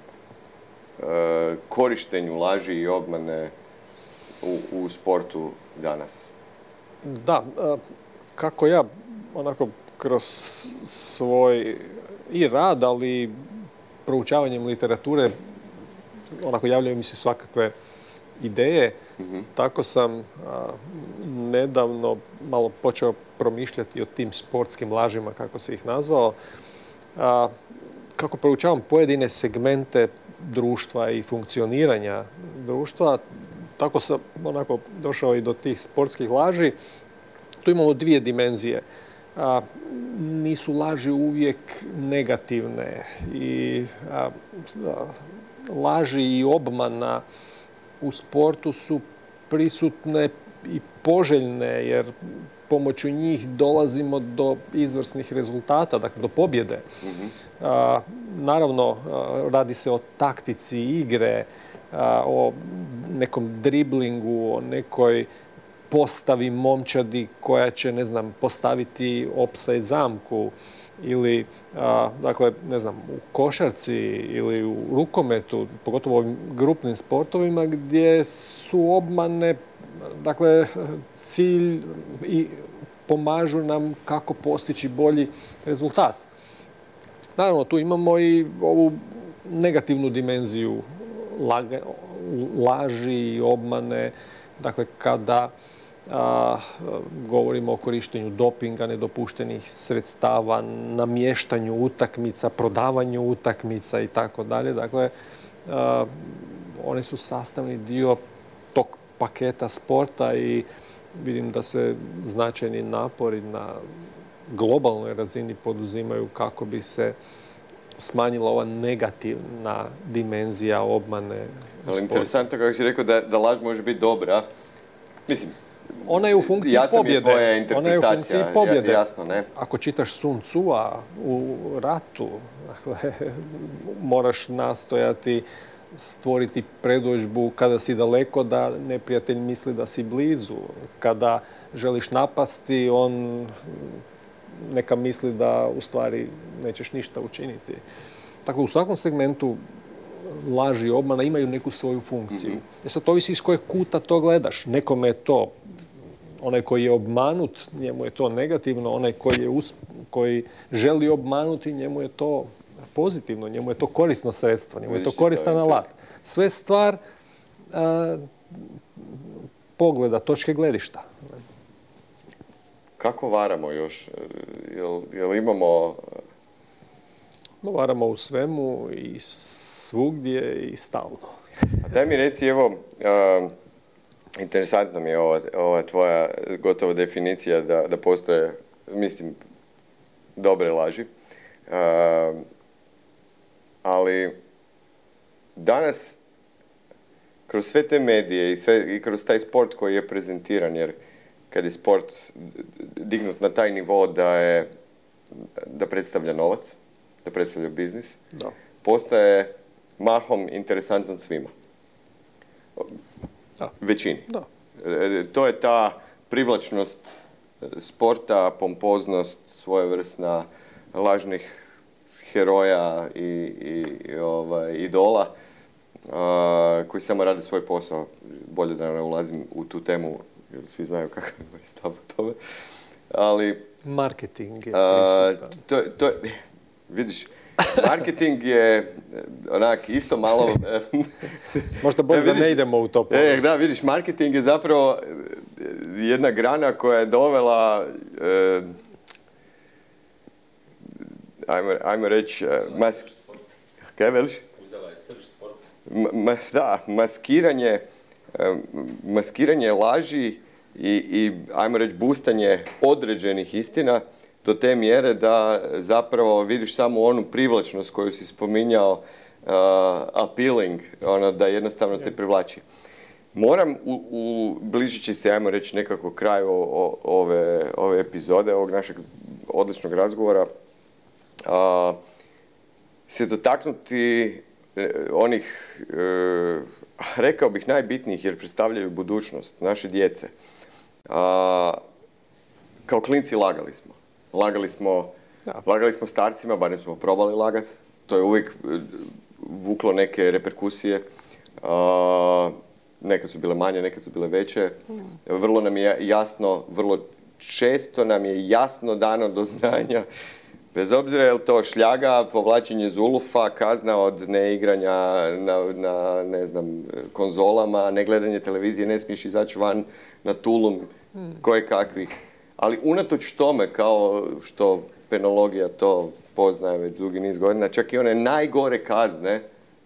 e, korištenju laži i obmane u, u sportu danas? Da, kako ja onako kroz svoj i rad, ali proučavanjem literature onako javljaju mi se svakakve ideje. Mm-hmm. Tako sam a, nedavno malo počeo promišljati o tim sportskim lažima, kako se ih nazvao. A, kako proučavam pojedine segmente društva i funkcioniranja društva, tako sam onako došao i do tih sportskih laži. Tu imamo dvije dimenzije. A, nisu laži uvijek negativne i a, a, laži i obmana u sportu su prisutne i poželjne, jer pomoću njih dolazimo do izvrsnih rezultata, dakle do pobjede. Mm-hmm. A, naravno, radi se o taktici igre, a, o nekom driblingu, o nekoj postavi momčadi koja će, ne znam, postaviti offside zamku ili, a, dakle, ne znam, u košarci ili u rukometu, pogotovo u ovim grupnim sportovima gdje su obmane, dakle, cilj i pomažu nam kako postići bolji rezultat. Naravno, tu imamo i ovu negativnu dimenziju laga, laži i obmane, dakle, kada a, govorimo o korištenju dopinga, nedopuštenih sredstava, namještanju utakmica, prodavanju utakmica i tako dalje. Dakle, a, one su sastavni dio tog paketa sporta i vidim da se značajni napori na globalnoj razini poduzimaju kako bi se smanjila ova negativna dimenzija obmane. Ali interesantno kako si rekao da, da laž može biti dobra. Mislim, ona je u funkciji pobjede. Ona je u funkciji pobjede. Jasno, ne? Ako čitaš Sun Tzu-a u ratu, dakle, moraš nastojati stvoriti predodžbu kada si daleko da neprijatelj misli da si blizu. Kada želiš napasti, on neka misli da u stvari nećeš ništa učiniti. Dakle, u svakom segmentu laži i obmana imaju neku svoju funkciju. Mm-hmm. E sad, to ovisi iz kojeg kuta to gledaš. Nekome je to, onaj koji je obmanut, njemu je to negativno, onaj koji, je us, koji želi obmanuti, njemu je to pozitivno, njemu je to korisno sredstvo, njemu je to koristan alat. Sve stvar a, pogleda, točke gledišta. Kako varamo još? Jel, jel imamo... No, varamo u svemu i svugdje i stalno. A daj mi reci, evo, uh, interesantna mi je ova, ova tvoja gotova definicija da, da postoje, mislim, dobre laži. Uh, ali danas, kroz sve te medije i, sve, i kroz taj sport koji je prezentiran, jer kad je sport dignut na taj nivo da je, da predstavlja novac, da predstavlja biznis, da. Postaje mahom interesantan svima. Da. Većini. Da. E, to je ta privlačnost sporta, pompoznost, svojevrsna lažnih heroja i, i, i ovaj, idola a, koji samo rade svoj posao. Bolje da ne ulazim u tu temu, jer svi znaju kakav je stav o tome. Ali... Marketing je prisutan. To, to, vidiš, marketing je onak isto malo... Možda bolje da ne idemo u to. E, da, vidiš, marketing je zapravo jedna grana koja je dovela... E, Ajmo, ajmo reći, mas... Kaj veliš? Uzela je srž sport. Ma, da, maskiranje, maskiranje laži i, i, ajmo reći, boostanje određenih istina do te mjere da zapravo vidiš samo onu privlačnost koju si spominjao, uh, appealing, ono da jednostavno te privlači. Moram, u, u bližići se, ajmo reći, nekako kraju o, ove, ove epizode, ovog našeg odličnog razgovora, Uh, se dotaknuti onih, uh, rekao bih, najbitnijih jer predstavljaju budućnost naše djece. Uh, kao klinci lagali smo. Lagali smo, ja. lagali smo starcima, barem smo probali lagati. To je uvijek vuklo neke reperkusije. Uh, nekad su bile manje, nekad su bile veće. Vrlo nam je jasno, vrlo često nam je jasno dano do znanja, bez obzira je li to šljaga, povlačenje zulufa, kazna od neigranja na, na ne znam, konzolama, negledanje televizije, ne smiješ izaći van na tulum hmm. koje kakvih. Ali unatoč tome, kao što penologija to poznaje već dugi niz godina, čak i one najgore kazne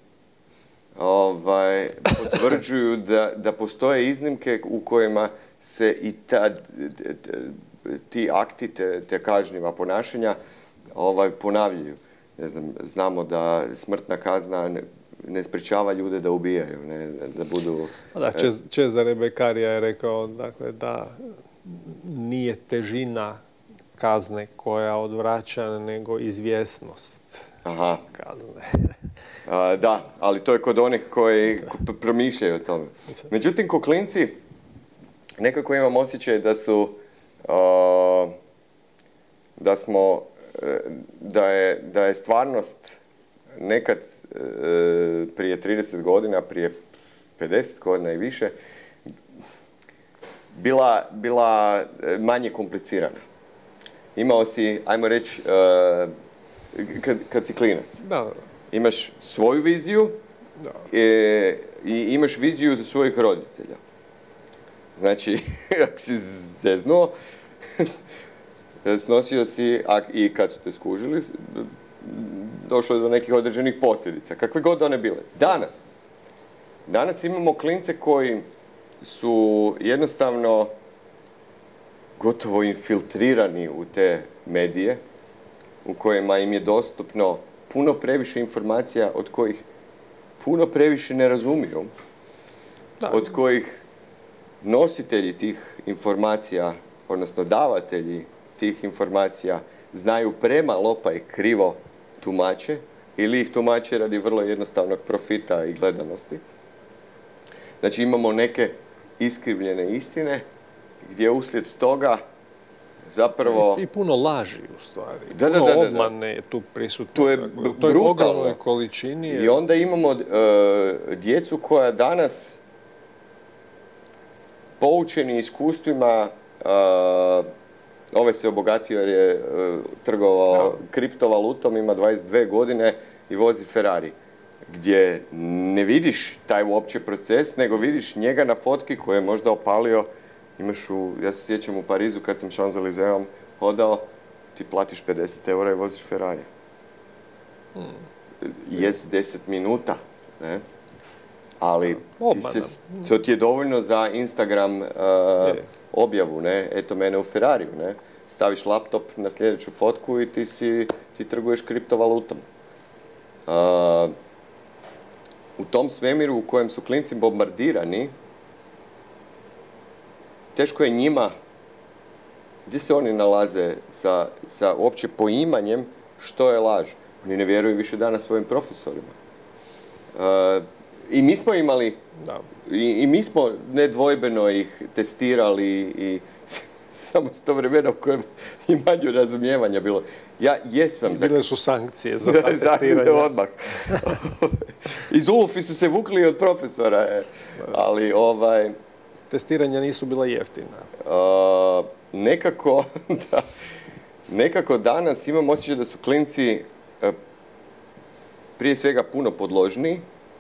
ovaj, potvrđuju da, da postoje iznimke u kojima se i ta, ti akti, te, te kažnjiva ponašanja ovaj, ponavljaju. Ne znam, znamo da smrtna kazna ne sprečava ljude da ubijaju, ne, da budu... Da, Čez, Cezare Beccaria je rekao, dakle, da nije težina kazne koja odvraća, nego izvjesnost Aha. kazne. A, da, ali to je kod onih koji promišljaju o tome. Međutim, ko klinci, nekako imam osjećaj da su, a, da smo, da je, da je stvarnost nekad e, prije trideset godina, prije pedeset godina i više, bila, bila manje komplicirana. Imao si, ajmo reći, e, kad, kad si klinac, Da, imaš svoju viziju da. e, i imaš viziju za svojih roditelja. Znači, ako si zeznuo, snosio si, a i kad su te skužili, došlo je do nekih određenih posljedica, kakve god one bile. Danas, danas imamo klince koji su jednostavno gotovo infiltrirani u te medije, u kojima im je dostupno puno previše informacija od kojih puno previše ne razumiju, Da. od kojih nositelji tih informacija, odnosno davatelji tih informacija, znaju premalo pa ih krivo tumače ili ih tumače radi vrlo jednostavnog profita i gledanosti. Znači imamo neke iskrivljene istine gdje uslijed toga zapravo... I, I puno laži, u stvari. Da, da, puno da, da, da. obmane je tu prisutno. To je Dakle, b- u toj brutalno. ogromnoj količini. je- I onda imamo e, djecu koja danas poučeni iskustvima, e, ovaj se obogatio jer je e, trgovao Da. kriptovalutom, ima dvadeset dvije godine i vozi Ferrari, gdje ne vidiš taj uopće proces, nego vidiš njega na fotki koje je možda opalio. Imaš u, ja se sjećam u Parizu kad sam Champs-Élyseesom hodao, ti platiš pedeset eura i voziš Ferrari. Jes deset minuta, ne? Ali ti Obmana. se, to ti je dovoljno za Instagram uh, Je. objavu, ne? Eto mene u Ferrariju, ne? Staviš laptop na sljedeću fotku i ti si, ti trguješ kriptovalutom. Uh, u tom svemiru u kojem su klinci bombardirani, teško je njima, gdje se oni nalaze sa, sa uopće poimanjem što je laž. Oni ne vjeruju više danas svojim profesorima. Uh, I mi smo imali, Da. i, i mi smo nedvojbeno ih testirali i samo s to vremena u kojem i manje razumijevanja bilo. Ja jesam za... Bile su sankcije za ta testiranja. odmah. I Zulufi su se vukli od profesora, je. Ali ovaj... Testiranja nisu bila jeftina. Uh, nekako, da, nekako danas imam osjećaj da su klinci uh, prije svega puno podložniji.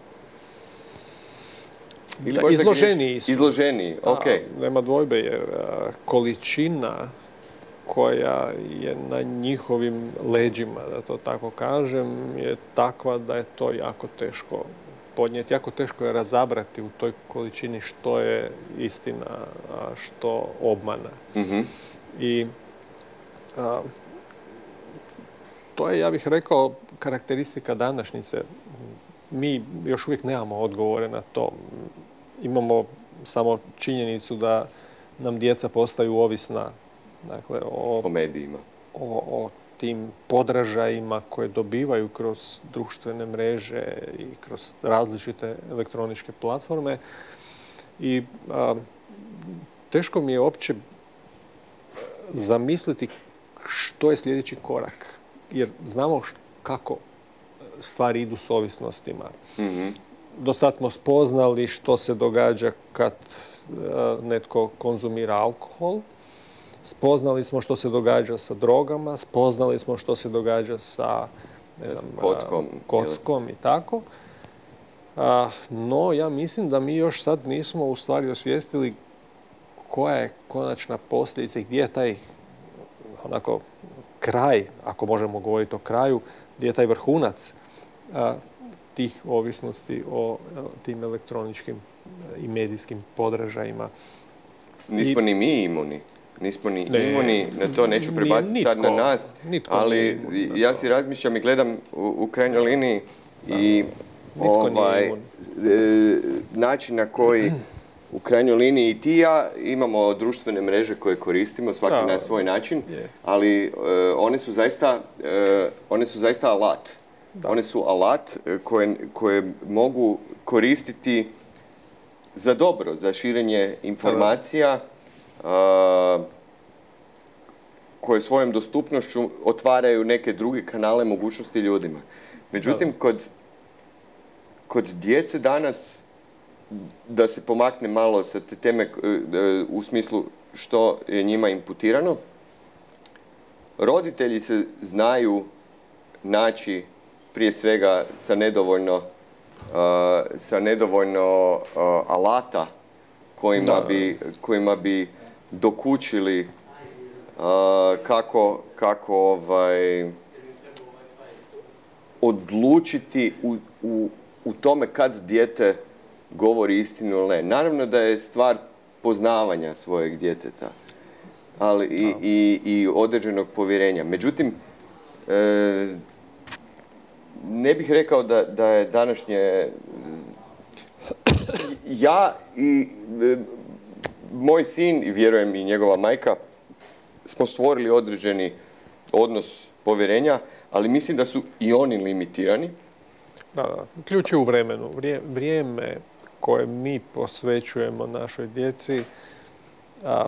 Ili Da, možda izloženiji griješ- su. Izloženiji, Da, ok. nema dvojbe jer a, količina koja je na njihovim leđima, da to tako kažem, je takva da je to jako teško podnijeti. Jako teško je razabrati u toj količini što je istina, a što obmana. Mhm. I a, to je, ja bih rekao, karakteristika današnjice. Mi još uvijek nemamo odgovore na to. Imamo samo činjenicu da nam djeca postaju ovisna, dakle, o, O medijima. o, o tim podražajima koje dobivaju kroz društvene mreže i kroz različite elektroničke platforme. I a, teško mi je uopće zamisliti što je sljedeći korak. Jer znamo š- kako stvari idu s ovisnostima. Mhm. Do sad smo spoznali što se događa kad e, netko konzumira alkohol. Spoznali smo što se događa sa drogama, spoznali smo što se događa sa ne znam, kockom, a, kockom i tako. A, no, ja mislim da mi još sad nismo u stvari osvijestili koja je konačna posljedica i gdje je taj onako kraj, ako možemo govoriti o kraju, gdje je taj vrhunac a, tih ovisnosti o a, tim elektroničkim i medijskim podražajima. Nismo I- ni mi imuni. Nismo ni Ne, imuni, na to neću nije prebaciti sad na nitko, nas, nitko nije ali imun na ja to. si razmišljam i gledam u, u krajnjoj liniji i Nitko ovaj, nije imun. E, način na koji u krajnjoj liniji i ti i ja imamo društvene mreže koje koristimo, svaki Da, na svoj način, je. ali e, one su zaista, e, one su zaista alat. Da. One su alat e, koje, koje mogu koristiti za dobro, za širenje informacija, a, koje svojom dostupnošću otvaraju neke druge kanale mogućnosti ljudima. Međutim, kod, kod djece danas, da se pomakne malo sa te teme u smislu što je njima imputirano, roditelji se znaju naći prije svega sa nedovoljno, uh, sa nedovoljno uh, alata kojima Da. bi, kojima bi dokučili uh, kako, kako ovaj, odlučiti u, u, u tome kad dijete govori istinu ili ne. Naravno da je stvar poznavanja svojeg djeteta, ali i, i, i određenog povjerenja. Međutim, e, ne bih rekao da, da je današnje... Ja i e, moj sin, i vjerujem i njegova majka, smo stvorili određeni odnos povjerenja, ali mislim da su i oni limitirani. Da, da. Ključ je u vremenu. Vrije, vrijeme koje mi posvećujemo našoj djeci, a,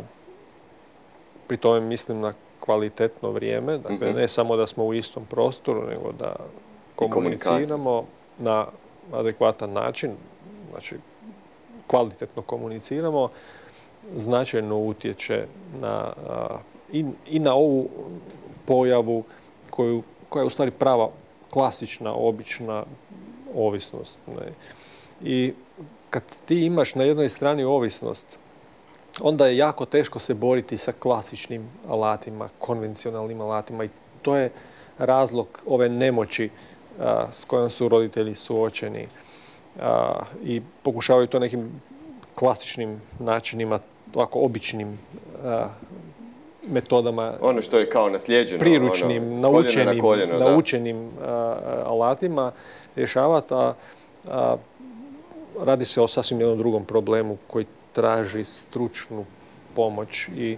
pri tome mislim na kvalitetno vrijeme, dakle Mm-hmm. ne samo da smo u istom prostoru, nego da komuniciramo na adekvatan način, znači kvalitetno komuniciramo, značajno utječe na, a, i, i na ovu pojavu koju, koja je u stvari prava, klasična, obična ovisnost. Ne? I kad ti imaš na jednoj strani ovisnost, onda je jako teško se boriti sa klasičnim alatima, konvencionalnim alatima i to je razlog ove nemoći a, s kojom su roditelji suočeni a, i pokušavaju to nekim klasičnim načinima, ovako običnim a, metodama, ono što je kao naslijeđeno, priručnim, ono, naučenim, na koljeno, naučenim a, alatima rješavati, a, a radi se o sasvim jednom drugom problemu koji traži stručnu pomoć i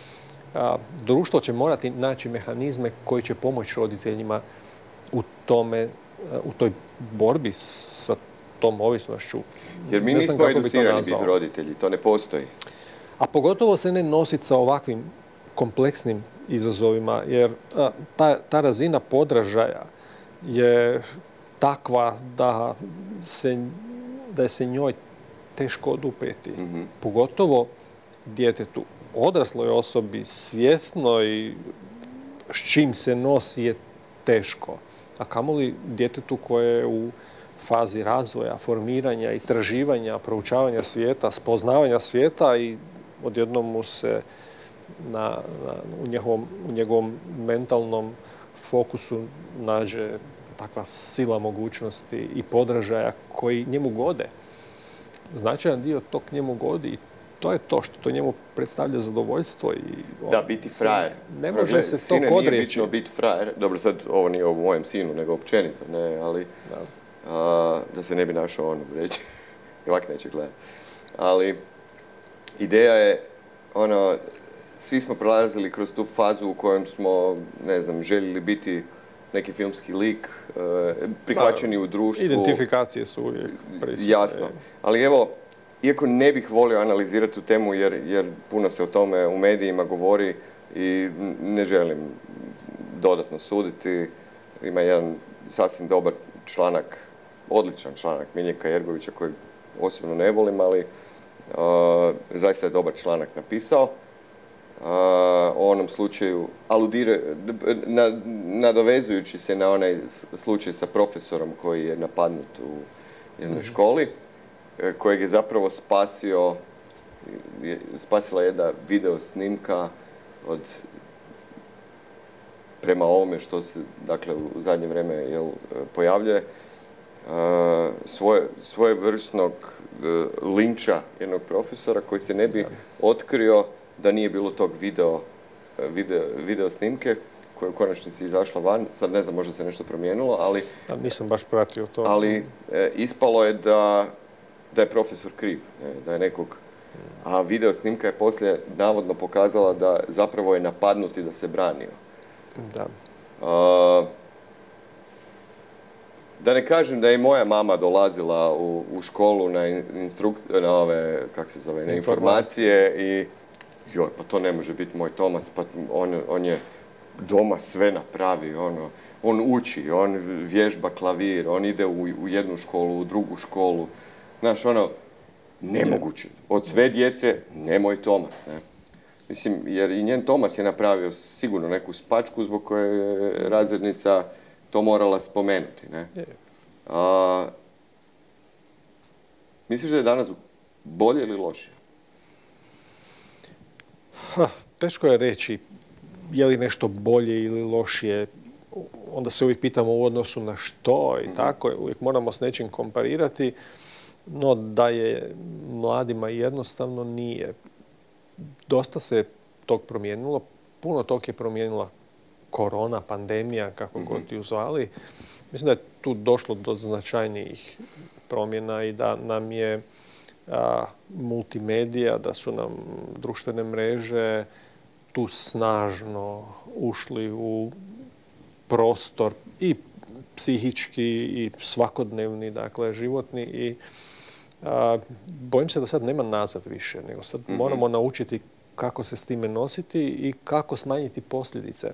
a, društvo će morati naći mehanizme koji će pomoći roditeljima u tome, a, u toj borbi sa tom ovisnošću. Jer mi Ne znam nismo kako bi to educirani nazvao. biti roditelji, to ne postoji. A pogotovo se ne nositi sa ovakvim kompleksnim izazovima, jer a, ta, ta razina podražaja je takva da, se, da je se njoj teško oduprijeti. Mm-hmm. Pogotovo djetetu, odrasloj osobi, svjesnoj s čim se nosi je teško. A kamoli djetetu koje je u fazi razvoja, formiranja, istraživanja, proučavanja svijeta, spoznavanja svijeta i odjednom mu se na, na, u, njegovom, u njegovom mentalnom fokusu nađe takva sila mogućnosti i podražaja koji njemu gode. Značajan dio tog njemu godi i to je to što to njemu predstavlja zadovoljstvo. I da, biti frajer. Ne može se to Sine, odreći. nije bitno biti frajer. Dobro, sad ovo nije o mojem sinu, nego općenito, ne, ali da, a, da se ne bi našao ono reći. Ovak neće gledati. Ali ideja je, ono, svi smo prolazili kroz tu fazu u kojem smo, ne znam, željeli biti neki filmski lik, e, prihvaćeni da, u društvu. Identifikacije su uvijek prisutne. Jasno. Ali evo, iako ne bih volio analizirati tu temu jer, jer puno se o tome u medijima govori i ne želim dodatno suditi. Ima jedan sasvim dobar članak, odličan članak Miljeka Jergovića koji osobno ne volim, ali uh, zaista je dobar članak napisao. Uh, o onom slučaju, aludira, na, nadovezujući se na onaj slučaj sa profesorom koji je napadnut u jednoj mm-hmm. školi, kojeg je zapravo spasio, je, spasila jedna video snimka od, prema ovome što se, dakle, u zadnje vrijeme jel, pojavljuje, uh, svoje, svojevrsnog uh, linča jednog profesora koji se ne bi otkrio da nije bilo tog video, video, video snimke koja je u konačnici izašla van. Sad ne znam, možda se nešto promijenilo, ali... Da, nisam baš pratio to. Ali e, ispalo je da, da je profesor kriv, ne, da je nekog... A video snimka je poslije navodno pokazala da zapravo je napadnut i da se branio. Da. A, da ne kažem da je i moja mama dolazila u, u školu na, instruk, na ove, kak se zove, na informacije i joj, pa to ne može biti moj Tomas, pa on, on je doma sve napravi, ono, on uči, on vježba klavir, on ide u, u jednu školu, u drugu školu. Znaš, ono, nemoguće. Od sve djece, nemoj Tomas, ne. Mislim, jer i njen Tomas je napravio sigurno neku spačku zbog koje je razrednica to morala spomenuti, ne. A, misliš da je danas bolje ili lošije? Ha, teško je reći je li nešto bolje ili lošije. Onda se uvijek pitamo u odnosu na što i tako. Uvijek moramo s nečim komparirati. No da je mladima jednostavno nije. Dosta se tog promijenilo. Puno tog je promijenila korona, pandemija, kako mm-hmm. god ju zvali. Mislim da je tu došlo do značajnijih promjena i da nam je a, multimedija, da su nam društvene mreže tu snažno ušli u prostor i psihički i svakodnevni, dakle, životni i a, bojim se da sad nema nazad više, nego sad mm-hmm. moramo naučiti kako se s time nositi i kako smanjiti posljedice.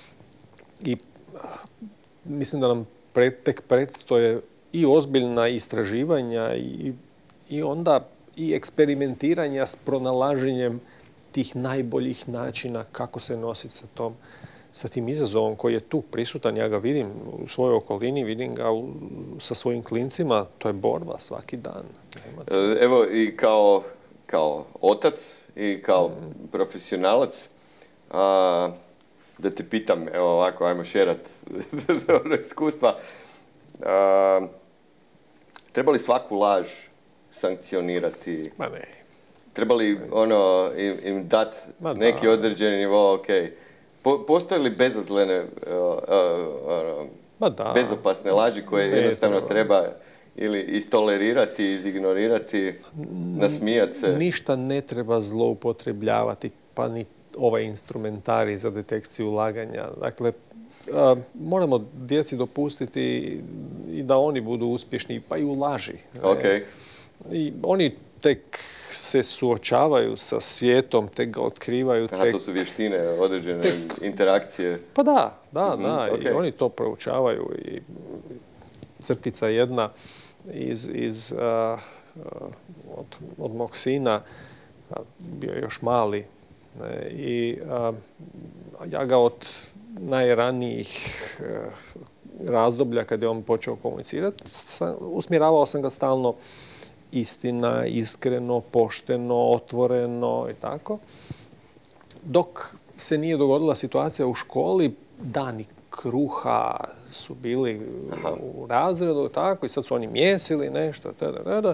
I a, mislim da nam pre, tek predstoje i ozbiljna istraživanja i, i onda i eksperimentiranja s pronalaženjem tih najboljih načina kako se nositi sa tom sa tim izazovom koji je tu prisutan. Ja ga vidim u svojoj okolini, vidim ga u, sa svojim klincima. To je borba svaki dan. Evo i kao, kao otac i kao mm. profesionalac, a, da te pitam, evo ovako, ajmo šerat dobro iskustva. A, treba li svaku laž sankcionirati? Ma ne. Treba li ono, im, im dati neki određeni nivo, ok. Po, postoje li bezazlene, uh, uh, uh, bezopasne laži koje ne, jednostavno to... treba ili istolerirati, izignorirati, nasmijati se? Ništa ne treba zloupotrebljavati, pa ni ovaj instrumentarij za detekciju laganja. Dakle, uh, moramo djeci dopustiti i da oni budu uspješni, pa i u laži. Okay. I oni tek se suočavaju sa svijetom, tek ga otkrivaju. Aha, tek... to su vještine, određene tek... interakcije. Pa da, da, mm-hmm, da. Okay. I oni to proučavaju. I crtica jedna iz, iz, uh, od, od mog sina, bio je još mali, ne, i uh, ja ga od najranijih uh, razdoblja kad je on počeo komunicirati, sam, usmjeravao sam ga stalno istina, iskreno, pošteno, otvoreno i tako. Dok se nije dogodila situacija u školi, dani kruha su bili Aha. u razredu, tako, i sad su oni mjesili nešto, tada, tada.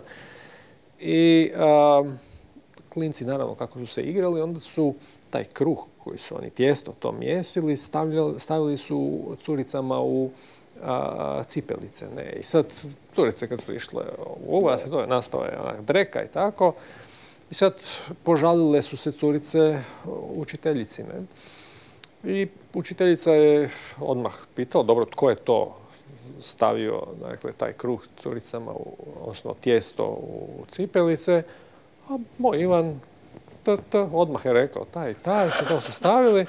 I a, klinci, naravno, kako su se igrali, onda su taj kruh koji su oni tijesto to mjesili, stavljali, stavili su curicama u a, cipelice. Ne? I sad curice kad su išle u uvat, to je nastao je onak dreka i tako. I sad požalile su se curice učiteljici. Ne? I učiteljica je odmah pitala, dobro, tko je to stavio, dakle, taj kruh curicama, u, odnosno tijesto u cipelice. A moj Ivan t, t, odmah je rekao, taj i taj, to su stavili.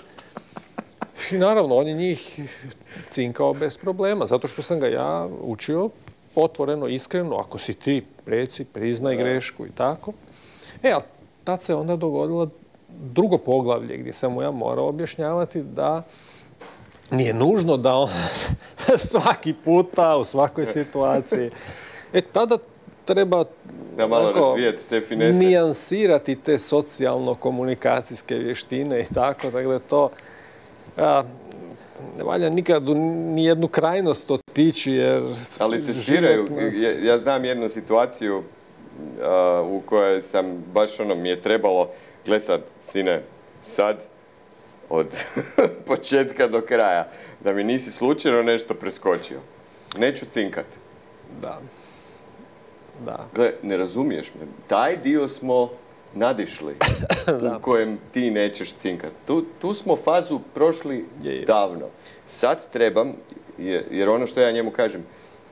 I naravno, on je njih cinkao bez problema, zato što sam ga ja učio otvoreno, iskreno, ako si ti, reci, priznaj grešku i tako. E, a tad se onda dogodilo drugo poglavlje gdje sam mu ja morao objašnjavati da nije nužno da on svaki puta, u svakoj situaciji. E, tada treba da malo razvijeti te finese, nijansirati te socijalno-komunikacijske vještine i tako. Dakle, to a, ne valja nikad u nijednu krajnost otići, jer... Ali testiraju. Nas... Ja, ja znam jednu situaciju uh, u kojoj sam baš ono mi je trebalo, gle sad, sine, sad od početka do kraja, da mi nisi slučajno nešto preskočio. Neću cinkat. Da. Da. Gle, ne razumiješ me. Taj dio smo nadišli u kojem ti nećeš cinkat. Tu, tu smo fazu prošli je, je. davno. Sad trebam, jer ono što ja njemu kažem,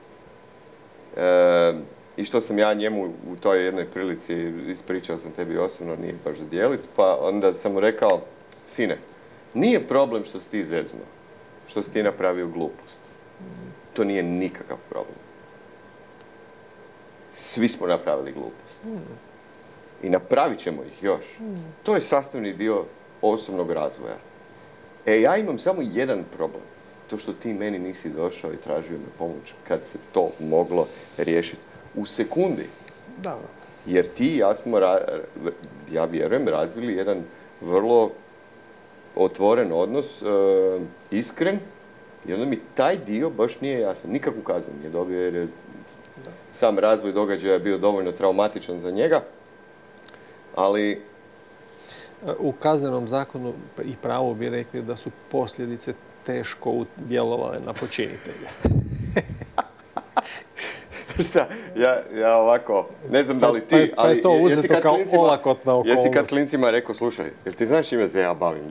e, i što sam ja njemu u toj jednoj prilici ispričao sam tebi osobno, nije baš za dijelit, pa onda sam mu rekao, sine, nije problem što si ti zeznuo, što si ti napravio glupost. To nije nikakav problem. Svi smo napravili glupost. I napravit ćemo ih još. To je sastavni dio osobnog razvoja. E, ja imam samo jedan problem. To što ti meni nisi došao i tražio me pomoć kad se to moglo riješiti u sekundi. Da. Jer ti i ja smo, ja vjerujem, razvili jedan vrlo otvoren odnos, uh, iskren, i onda mi taj dio baš nije jasan. Nikakvu kaznu nije dobio jer je sam razvoj događaja bio dovoljno traumatičan za njega, ali... U kaznenom zakonu i pravu bi rekli da su posljedice teško djelovale na počinitelja. Šta, ja, ja ovako, ne znam da li ti, pa, pa je to ali uzeto kao olakotna okolnost. Jesi kad klincima rekao, slušaj, jel ti znaš čime se ja bavim?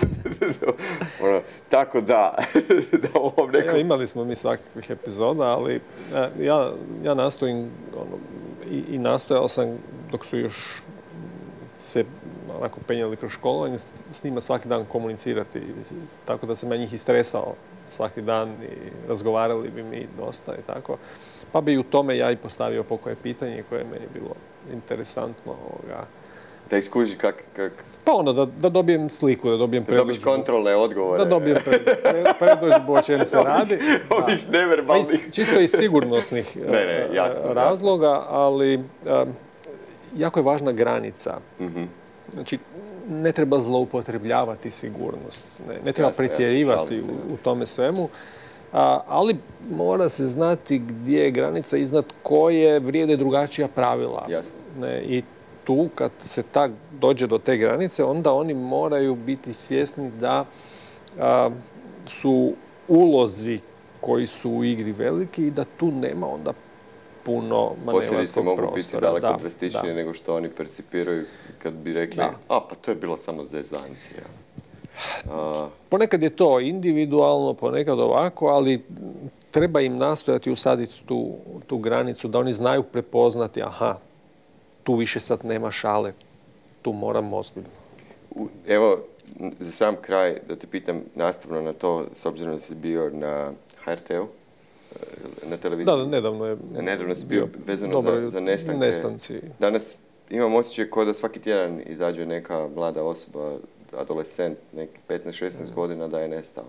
ono, tako da, da ovom nekom... Ja, imali smo mi svakakvih epizoda, ali ja, ja nastojim, ono, i, i nastojao sam dok su još se onako penjali kroz školovanje, s njima svaki dan komunicirati, tako da sam ja njih istresao svaki dan i razgovarali bi mi dosta i tako. Pa bi u tome ja i postavio pokoje pitanje koje je meni bilo interesantno. Ovoga. Da iskužiš kak... kak... Pa ono, da, da dobijem sliku, da dobijem predodžbu. Da dobiš kontrolne odgovore. Da dobijem pred, pred, predodžbu o čem se radi. Ovih neverbalnih. Čisto iz sigurnosnih ne, ne, jasno, razloga, jasno. ali um, jako je važna granica. Mm-hmm. Znači, ne treba zloupotrebljavati sigurnost. Ne, ne treba jasno, pretjerivati jasno, u, u tome svemu. A, ali mora se znati gdje je granica iznad koje vrijede drugačija pravila. Jasno. Ne, i tu, kad se tak dođe do te granice, onda oni moraju biti svjesni da a, su ulozi koji su u igri veliki i da tu nema onda puno manevarskog prostora. Posljedice mogu biti daleko drastičnije nego što oni percipiraju kad bi rekli, da. a pa to je bilo samo zezancija. A... Ponekad je to individualno, ponekad ovako, ali treba im nastojati usaditi tu, tu granicu, da oni znaju prepoznati, aha, tu više sad nema šale, tu moram ozbiljno. Evo, za sam kraj da te pitam nastavno na to, s obzirom da si bio na H R T-u, na televiziji. Da, nedavno je Nedavno si bio vezano dobar, za, za nestanke. Nestanci. Danas imam osjećaj kao da svaki tjedan izađe neka mlada osoba, adolescent, neki petnaest šesnaest mm. godina da je nestao.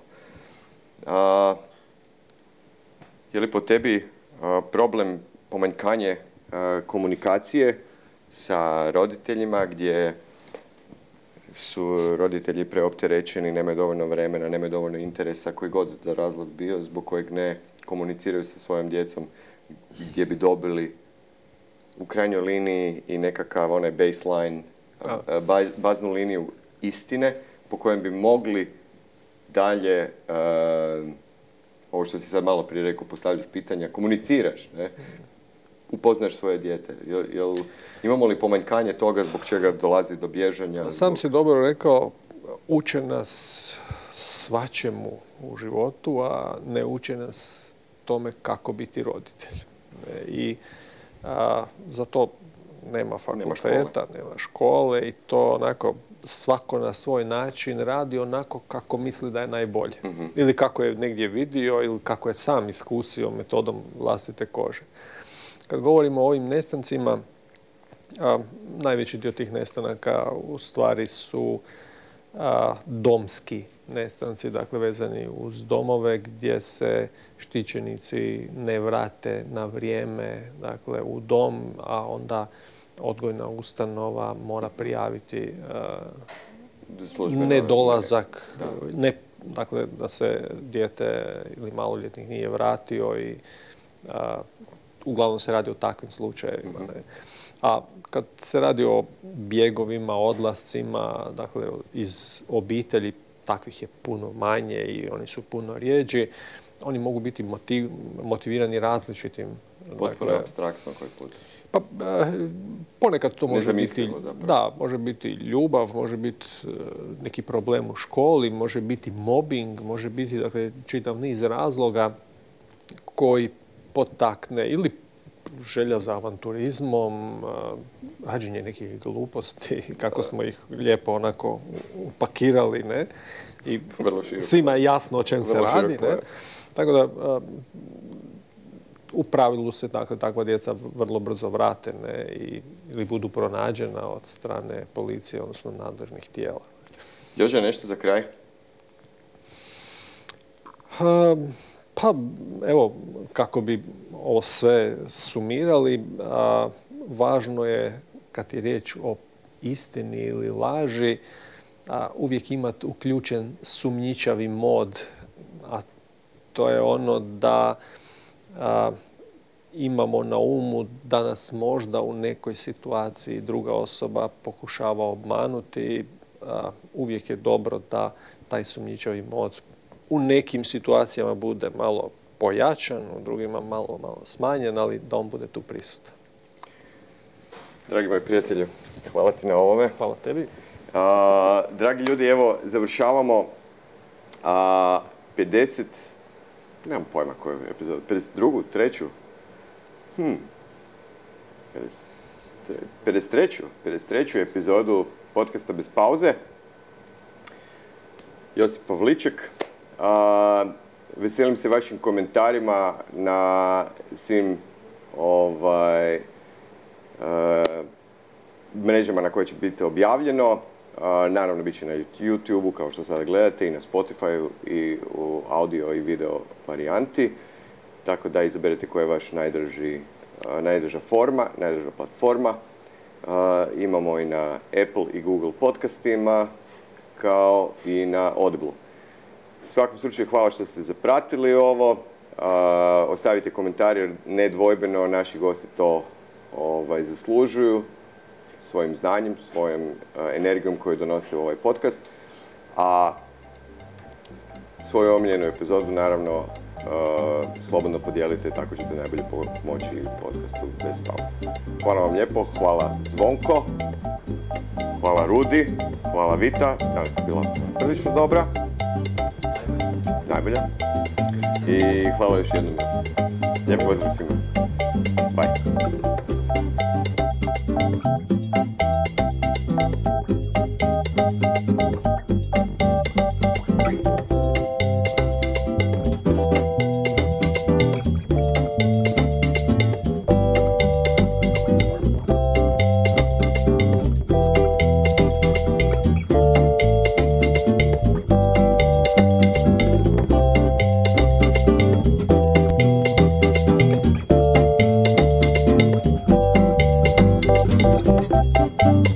A, je li po tebi a, problem pomanjkanje a, komunikacije sa roditeljima gdje su roditelji preopterećeni, nemaju dovoljno vremena, nemaju dovoljno interesa, koji god da razlog bio, zbog kojeg ne komuniciraju sa svojom djecom, gdje bi dobili u krajnjoj liniji i nekakav onaj baseline, a, ba, baznu liniju istine po kojem bi mogli dalje, uh, ovo što si sad malo prije rekao, postavljaš pitanja, komuniciraš, ne? Upoznaš svoje dijete. Jel, jel, imamo li pomanjkanje toga zbog čega dolazi do bježanja? Sam zbog... si dobro rekao, uče nas svačemu u životu, a ne uče nas tome kako biti roditelj. I a, zato nema fakulteta, nema škole. nema škole i to onako svako na svoj način radi onako kako misli da je najbolje. Mm-hmm. Ili kako je negdje vidio ili kako je sam iskusio metodom vlastite kože. Kad govorimo o ovim nestancima, a, najveći dio tih nestanaka u stvari su a, domski nestanci, dakle vezani uz domove gdje se štićenici ne vrate na vrijeme, dakle u dom, a onda odgojna ustanova mora prijaviti uh, nedolazak, da. Ne, dakle da se dijete ili maloljetnik nije vratio i uh, uglavnom se radi o takvim slučajevima. Mm-hmm. A kad se radi o bjegovima, odlascima, dakle iz obitelji, takvih je puno manje i oni su puno rijeđi. Oni mogu biti motiv, motivirani različitim. Potpuno dakle, apstraktno koji put. Pa, ponekad to može biti, zapravo. Da, može biti ljubav, može biti neki problem u školi, može biti mobbing, može biti dakle, čitav niz razloga koji potakne ili želja za avanturizmom, rađenje nekih gluposti, kako smo ih lijepo onako upakirali, ne? I svima je jasno o čem se radi, ne? Tako da, u pravilu se dakle, takva djeca vrlo brzo vrate, ne? I, ili budu pronađena od strane policije, odnosno nadležnih tijela. Jože, nešto za kraj? Um, Pa, evo, kako bi ovo sve sumirali, a, važno je, kad je riječ o istini ili laži, a, uvijek imati uključen sumnjičavi mod, a to je ono da a, imamo na umu da nas možda u nekoj situaciji druga osoba pokušava obmanuti. A, uvijek je dobro da taj sumnjičavi mod u nekim situacijama bude malo pojačan, u drugima malo, malo smanjen, ali da on bude tu prisutan. Dragi moji prijatelji, hvala ti na ovome. Hvala tebi. A, dragi ljudi, evo, završavamo a, pedeset, nemam pojma koju epizodu, pedeset drugu, treću, hm, pedeset treću, pedeset treću epizodu podcasta Bez pauze. Josip Pavliček. Uh, veselim se vašim komentarima na svim ovaj, uh, mrežama na koje će biti objavljeno. Uh, naravno, bit će na YouTube-u, kao što sada gledate, i na Spotify-u, i u audio i video varijanti. Tako da izaberete koja je vaš najdrži, uh, najdrža forma, najdrža platforma. Uh, imamo i na Apple i Google podcastima, kao i na Audible. U svakom slučaju, hvala što ste zapratili ovo. Uh, ostavite komentare, jer nedvojbeno naši gosti to ovaj, zaslužuju svojim znanjem, svojom uh, energijom koju donose u ovaj podcast. A svoju omiljenu epizodu, naravno, uh, slobodno podijelite, tako ćete najbolje pomoći podcastu Bez pauze. Hvala vam lijepo, hvala Zvonko, hvala Rudi, hvala Vita, danas je bila prilično dobra. Najbolja. I hvala još jednom. Lijep pozdrav svima. Bye. Thank you.